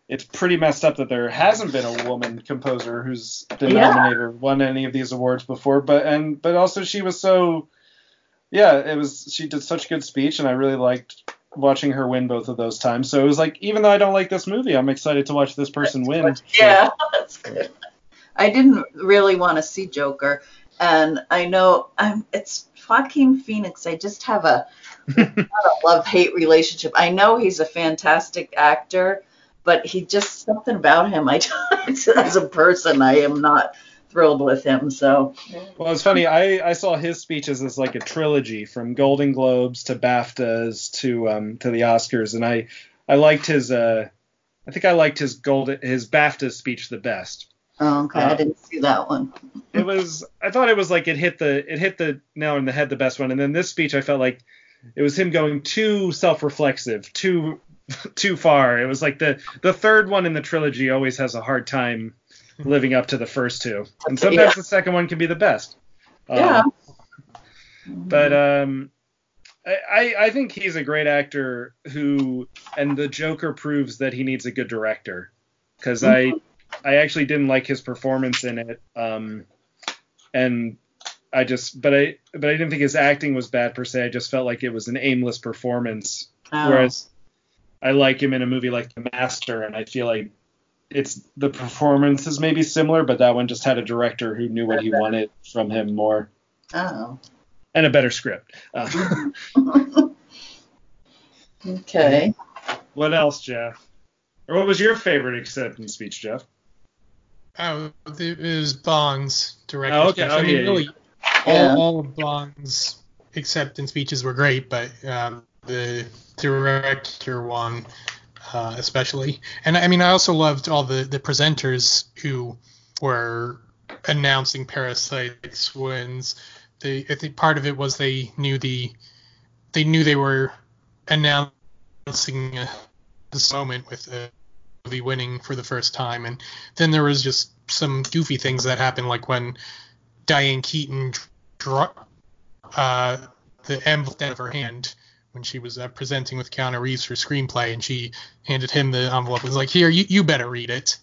it's pretty messed up that there hasn't been a woman composer who's been Yeah. nominated or won any of these awards before. But also she was so, yeah, she did such a good speech, and I really liked watching her win both of those times. So it was like, even though I don't like this movie, I'm excited to watch this person win. Yeah, that's good. I didn't really want to see Joker, and I know it's Joaquin Phoenix. I just have a not a love-hate relationship. I know he's a fantastic actor, but he just something about him. As a person, I am not thrilled with him. So. Well, it's funny. I saw his speeches as like a trilogy, from Golden Globes to BAFTAs to the Oscars, and I liked his I think I liked his BAFTA speech the best. Oh, okay, I didn't see that one. I thought it was like it hit the nail on the head, the best one. And then this speech, I felt like it was him going too self-reflexive, too far. It was like the third one in the trilogy always has a hard time living up to the first two, and sometimes the second one can be the best. Yeah. But I think he's a great actor and the Joker proves that he needs a good director, because I actually didn't like his performance in it, and I didn't think his acting was bad per se. I just felt like it was an aimless performance, whereas I like him in a movie like The Master, and I feel like the performance is maybe similar, but that one just had a director who knew what he wanted from him more. Oh. And a better script. Okay. What else, Jeff? Or what was your favorite acceptance speech, Jeff? Oh, it was Bong's director. Oh, okay. I mean, really, Yeah. all of Bong's acceptance speeches were great, but the director one especially. And I mean, I also loved all the presenters who were announcing Parasite's wins. I think part of it was they knew they were announcing this moment with the movie winning for the first time, and then there was just some goofy things that happened, like when Diane Keaton dropped the envelope out of her hand when she was presenting with Keanu Reeves for screenplay, and she handed him the envelope and was like, "Here, you better read it."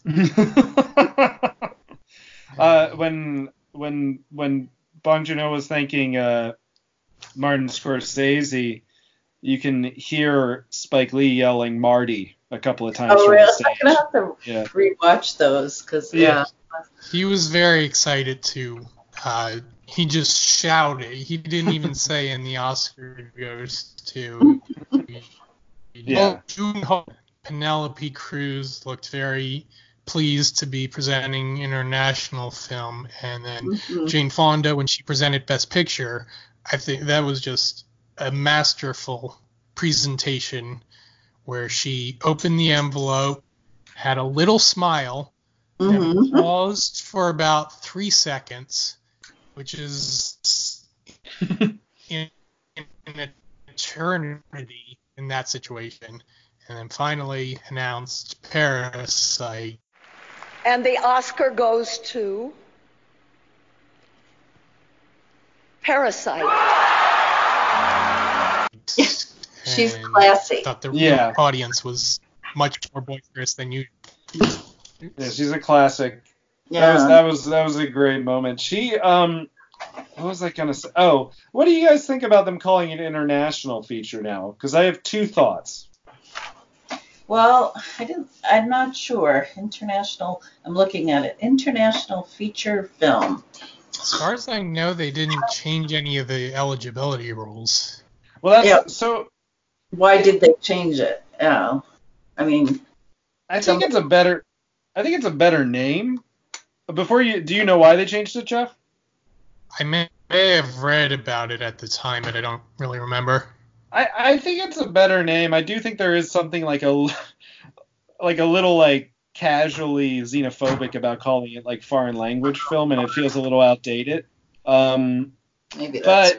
When Bong Joon-ho was thanking Martin Scorsese, you can hear Spike Lee yelling "Marty" a couple of times from the stage. I'm gonna have to rewatch those, because he was very excited to. He just shouted. He didn't even say, "And the Oscar goes to." Joon-ho. Penelope Cruz looked very pleased to be presenting international film, and then Jane Fonda, when she presented Best Picture, I think that was just a masterful presentation where she opened the envelope, had a little smile, then paused for about 3 seconds, which is in an eternity in that situation, and then finally announced Parasite. And the Oscar goes to Parasite. She's classy. I thought the audience was much more boisterous than usual. Yeah, she's a classic. Yeah. That was a great moment. She what was I gonna say? Oh, what do you guys think about them calling it an international feature now? Because I have two thoughts. Well, I'm not sure. International. I'm looking at it. International feature film. As far as I know, they didn't change any of the eligibility rules. Well, that's so. Why did they change it? Oh, I mean, I think it's a better name. Do you know why they changed it, Jeff? I may have read about it at the time, but I don't really remember. I think it's a better name. I do think there is something like a little like casually xenophobic about calling it like foreign language film, and it feels a little outdated. Maybe that's.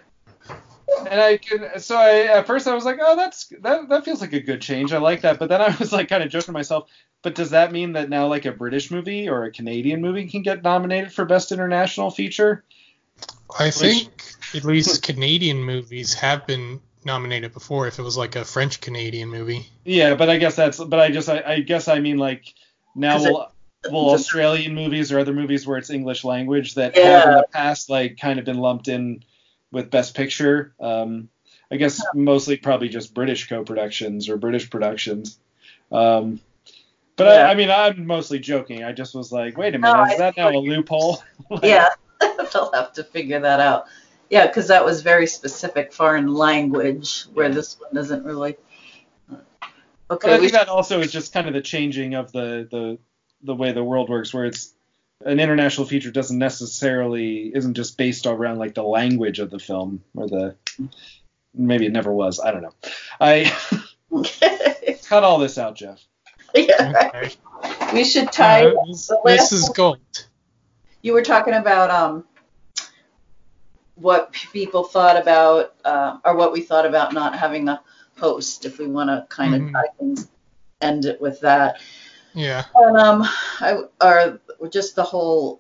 At first I was like, oh, that feels like a good change. I like that. But then I was like kind of joking to myself, but does that mean that now like a British movie or a Canadian movie can get nominated for Best International Feature? I think at least Canadian movies have been nominated before if it was like a French Canadian movie. Yeah, but I guess I mean like now will Australian movies or other movies where it's English language that have in the past like kind of been lumped in with Best Picture. I guess mostly probably just British co-productions or British productions. But I mean, I'm mostly joking. I just was like, wait a minute, is that now a loophole? Yeah, they'll have to figure that out. Yeah, because that was very specific foreign language, where this one isn't really. Okay. But I think that also is just kind of the changing of the way the world works, where it's an international feature isn't just based around like the language of the film or maybe it never was. I don't know. I cut all this out, Jeff. Yeah, right. We should tie. This is gold. You were talking about what people thought about, or what we thought about not having a host. If we want to kind of tie things, end it with that. Yeah. And or just the whole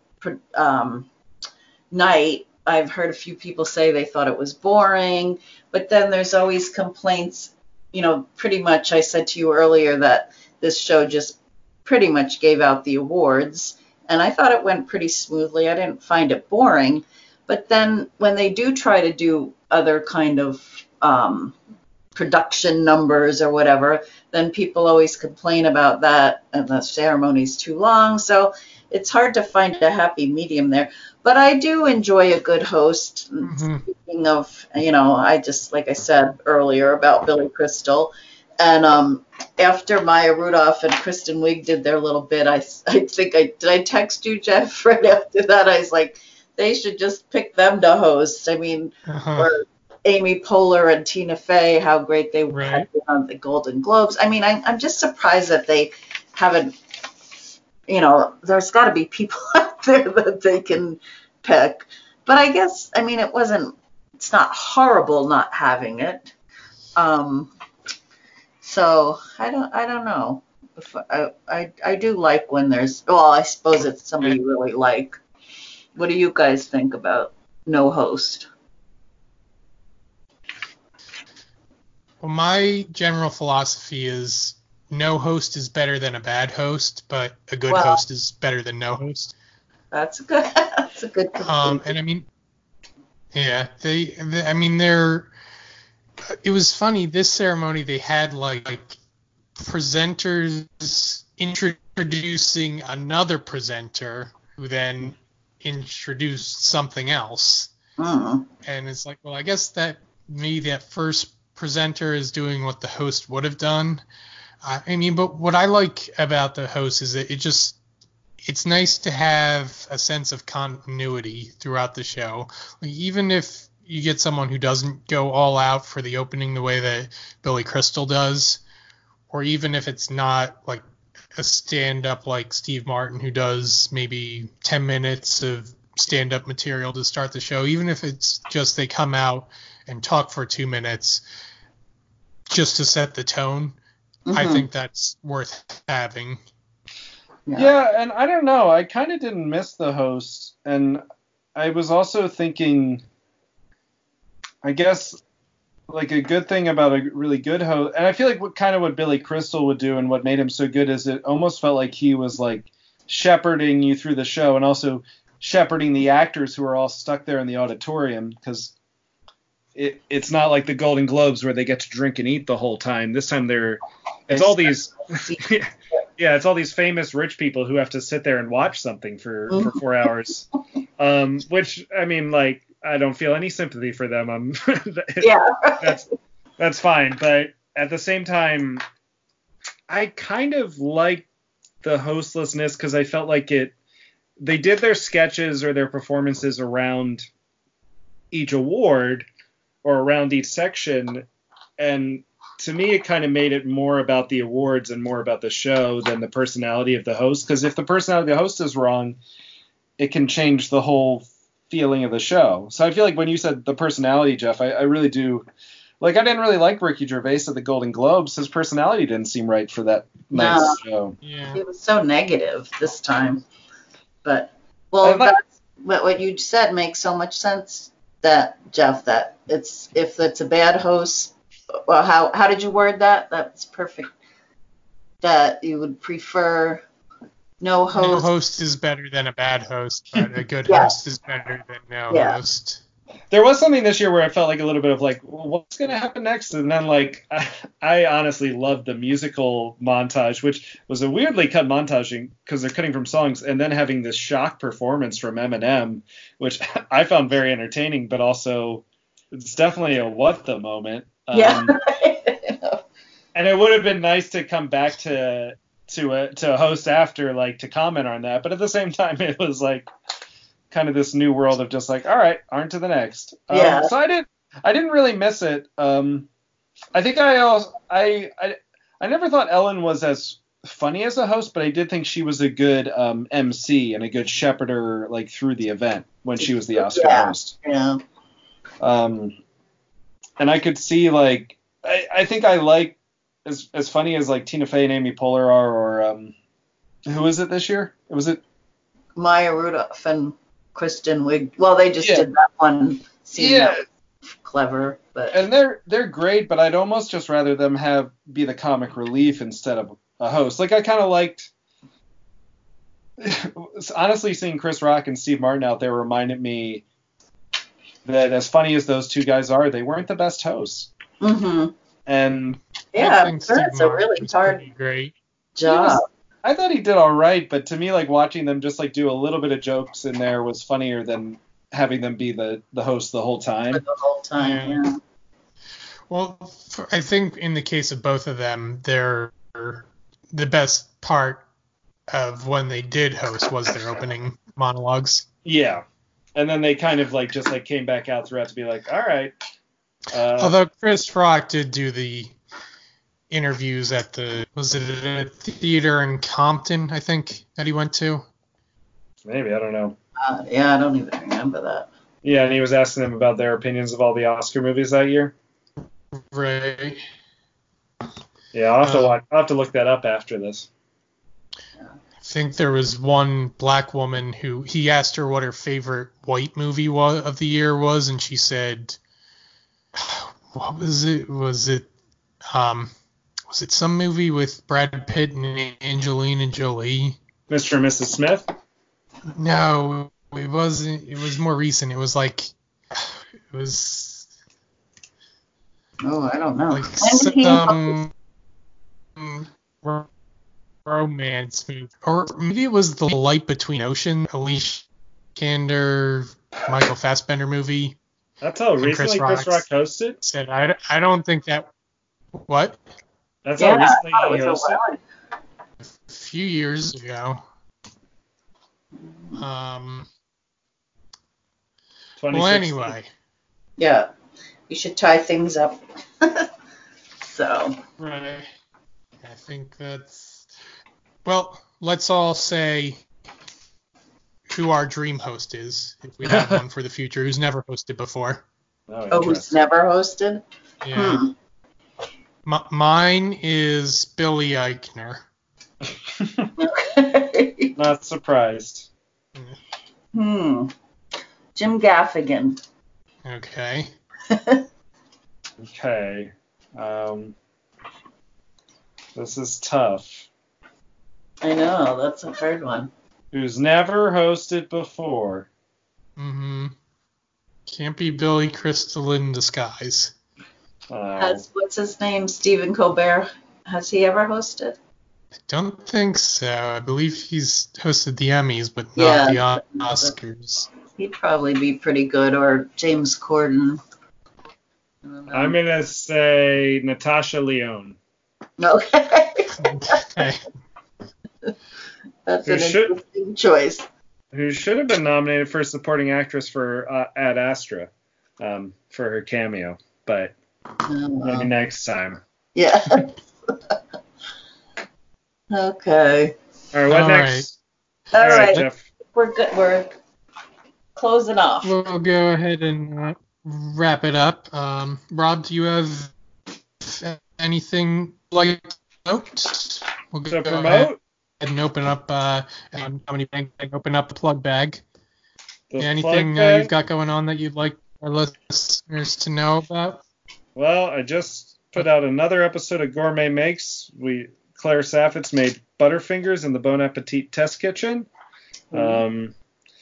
night. I've heard a few people say they thought it was boring, but then there's always complaints. You know, pretty much I said to you earlier that this show just pretty much gave out the awards, and I thought it went pretty smoothly. I didn't find it boring, but then when they do try to do other kind of production numbers or whatever, then people always complain about that, and the ceremony's too long. So it's hard to find a happy medium there. But I do enjoy a good host. Speaking of, I just, like I said earlier about Billy Crystal, and after Maya Rudolph and Kristen Wiig did their little bit, I think did I text you, Jeff, right after that? I was like, they should just pick them to host. I mean, or Amy Poehler and Tina Fey, how great they had been on the Golden Globes. I mean, I'm just surprised that they haven't, there's got to be people out there that they can pick. But I guess, I mean, it's not horrible not having it. So I don't know. I do like when there's, I suppose it's somebody you really like. What do you guys think about no host? Well, my general philosophy is no host is better than a bad host, but a good host is better than no host. That's a good conclusion. And I mean, yeah, it was funny, this ceremony, they had like presenters introducing another presenter who then introduced something else. And it's like, well, I guess that maybe that first presenter is doing what the host would have done. I mean, but what I like about the host is that it's nice to have a sense of continuity throughout the show. Like, even if you get someone who doesn't go all out for the opening the way that Billy Crystal does, or even if it's not like a stand-up like Steve Martin who does maybe 10 minutes of stand-up material to start the show, even if it's just they come out and talk for 2 minutes just to set the tone, I think that's worth having. Yeah, and I don't know. I kind of didn't miss the host, and I was also thinking, I guess, like a good thing about a really good host, and I feel like what Billy Crystal would do and what made him so good is it almost felt like he was like shepherding you through the show and also shepherding the actors who are all stuck there in the auditorium, because it's not like the Golden Globes where they get to drink and eat the whole time. This time it's all these it's all these famous rich people who have to sit there and watch something for 4 hours. Which, I mean, like, I don't feel any sympathy for them. That's fine. But at the same time, I kind of like the hostlessness because I felt like they did their sketches or their performances around each award or around each section, and to me it kind of made it more about the awards and more about the show than the personality of the host, because if the personality of the host is wrong, it can change the whole feeling of the show. So I feel like when you said the personality, Jeff, I really do. Like, I didn't really like Ricky Gervais at the Golden Globes. His personality didn't seem right for that night's show. Yeah. It was so negative this time. But, well, that's what you said makes so much sense, that, Jeff, that if it's a bad host, well, how did you word that? That's perfect. That you would prefer no host. No host is better than a bad host, but a good Yeah. host is better than no Yeah. host. There was something this year where I felt like a little bit of like, well, what's going to happen next? And then like, I honestly loved the musical montage, which was a weirdly cut montage because they're cutting from songs and then having this shock performance from Eminem, which I found very entertaining, but also it's definitely a what the moment. Yeah. And it would have been nice to come back to a host after, like, to comment on that. But at the same time, it was like kind of this new world of just like, all right, on to the next. Yeah. So I didn't really miss it. I think I never thought Ellen was as funny as a host, but I did think she was a good MC and a good shepherder, like, through the event when she was the Oscar host. Yeah. And I could see, like, I think I like as funny as like Tina Fey and Amy Poehler are, or who is it this year? Was it Maya Rudolph and Kristen Wiig? Well, they just did that one scene. Yeah. That was clever, but And they're great, but I'd almost just rather them be the comic relief instead of a host. Like, I kind of liked, honestly, seeing Chris Rock and Steve Martin out there reminded me that as funny as those two guys are, they weren't the best hosts. Mm-hmm. And yeah, I'm sure it's a really hard great job. I thought he did all right, but to me, like, watching them just like do a little bit of jokes in there was funnier than having them be the host the whole time. For the whole time, yeah. Well, I think in the case of both of them, they're the best part of when they did host was their opening monologues. Yeah. And then they kind of like just like came back out throughout to be like, all right. Although Chris Rock did do the interviews at was it a theater in Compton, I think, that he went to? Maybe, I don't know. Yeah, I don't even remember that. Yeah, and he was asking them about their opinions of all the Oscar movies that year. Right. Yeah, I'll have to look that up after this. I think there was one black woman who he asked her what her favorite white movie of the year was, and she said, what was it? Was it some movie with Brad Pitt and Angelina Jolie? Mr. and Mrs. Smith? No, it wasn't. It was more recent. It was like, it was. Oh, I don't know. Like When did some romance movie, or maybe it was The Light Between Oceans, Alicia Vikander, Michael Fassbender movie. That's how recently Chris Rock hosted? Said I don't think that. What? That's how recently he hosted? A few years ago. Well, anyway. Yeah, you should tie things up. So. Right. I think that's. Well, let's all say who our dream host is, if we have one for the future, who's never hosted before. Oh, who's never hosted? Yeah. Mine is Billy Eichner. Not surprised. Jim Gaffigan. Okay. Okay. This is tough. I know, that's a hard one. Who's never hosted before? Mm-hmm. Can't be Billy Crystal in disguise. What's his name? Stephen Colbert. Has he ever hosted? I don't think so. I believe he's hosted the Emmys, but not the Oscars. He'd probably be pretty good, or James Corden. I'm going to say Natasha Lyonne. Okay. Okay. That's an interesting choice. Who should have been nominated for supporting actress for Ad Astra for her cameo, but maybe next time. Yeah. Okay. All right, what next? All right, Jeff. We're good. We're closing off. We'll go ahead and wrap it up. Rob, do you have anything like to note? We'll go ahead and open up. Open up the plug bag. Anything you've got going on that you'd like our listeners to know about? Well, I just put out another episode of Gourmet Makes. Claire Saffitz made Butterfingers in the Bon Appetit Test Kitchen. And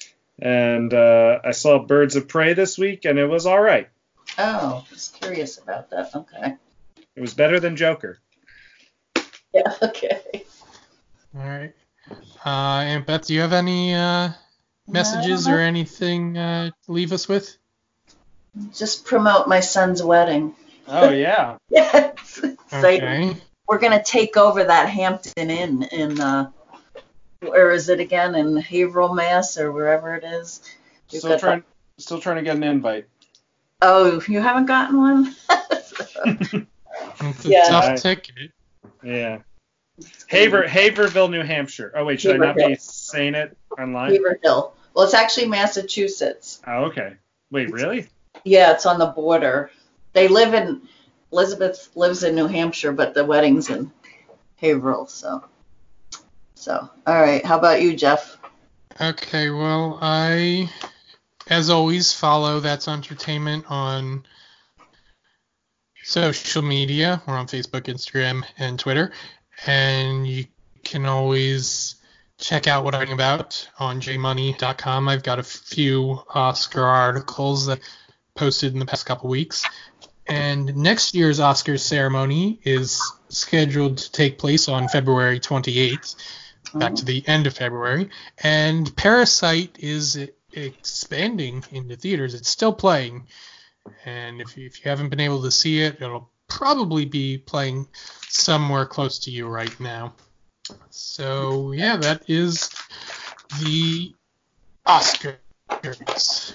I saw Birds of Prey this week, and it was all right. Oh, I was curious about that. Okay. It was better than Joker. Yeah, okay. All right. Aunt Beth, do you have any messages or anything to leave us with? Just promote my son's wedding. Oh, yeah. Yes. Okay. We're going to take over that Hampton Inn in, where is it again? In Haverhill, Mass, or wherever it is. Still trying to get an invite. Oh, you haven't gotten one? It's a tough ticket. Yeah. Haverhill, New Hampshire. Oh, wait, should I not be saying it online? Haverhill. Well, it's actually Massachusetts. Oh, okay. Wait, really? Yeah, it's on the border. Elizabeth lives in New Hampshire, but the wedding's in Haverhill, so. All right. How about you, Jeff? Okay, well, I, as always, follow That's Entertainment on social media. We're on Facebook, Instagram, and Twitter. And you can always check out what I'm writing about on jmoney.com. I've got a few Oscar articles that posted in the past couple weeks. And next year's Oscars ceremony is scheduled to take place on February 28th, back to the end of February. And Parasite is expanding into theaters. It's still playing. And if you haven't been able to see it, it'll probably be playing somewhere close to you right now. So, yeah, that is the Oscars.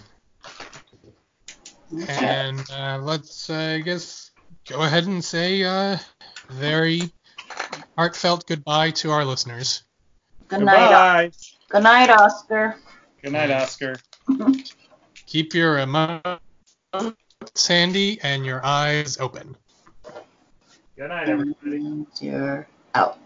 And let's, I guess, go ahead and say very heartfelt goodbye to our lisaners. Good night. Good night, Oscar. Good night, Oscar. Keep your emotions handy and your eyes open. Good night, everybody. And you're out.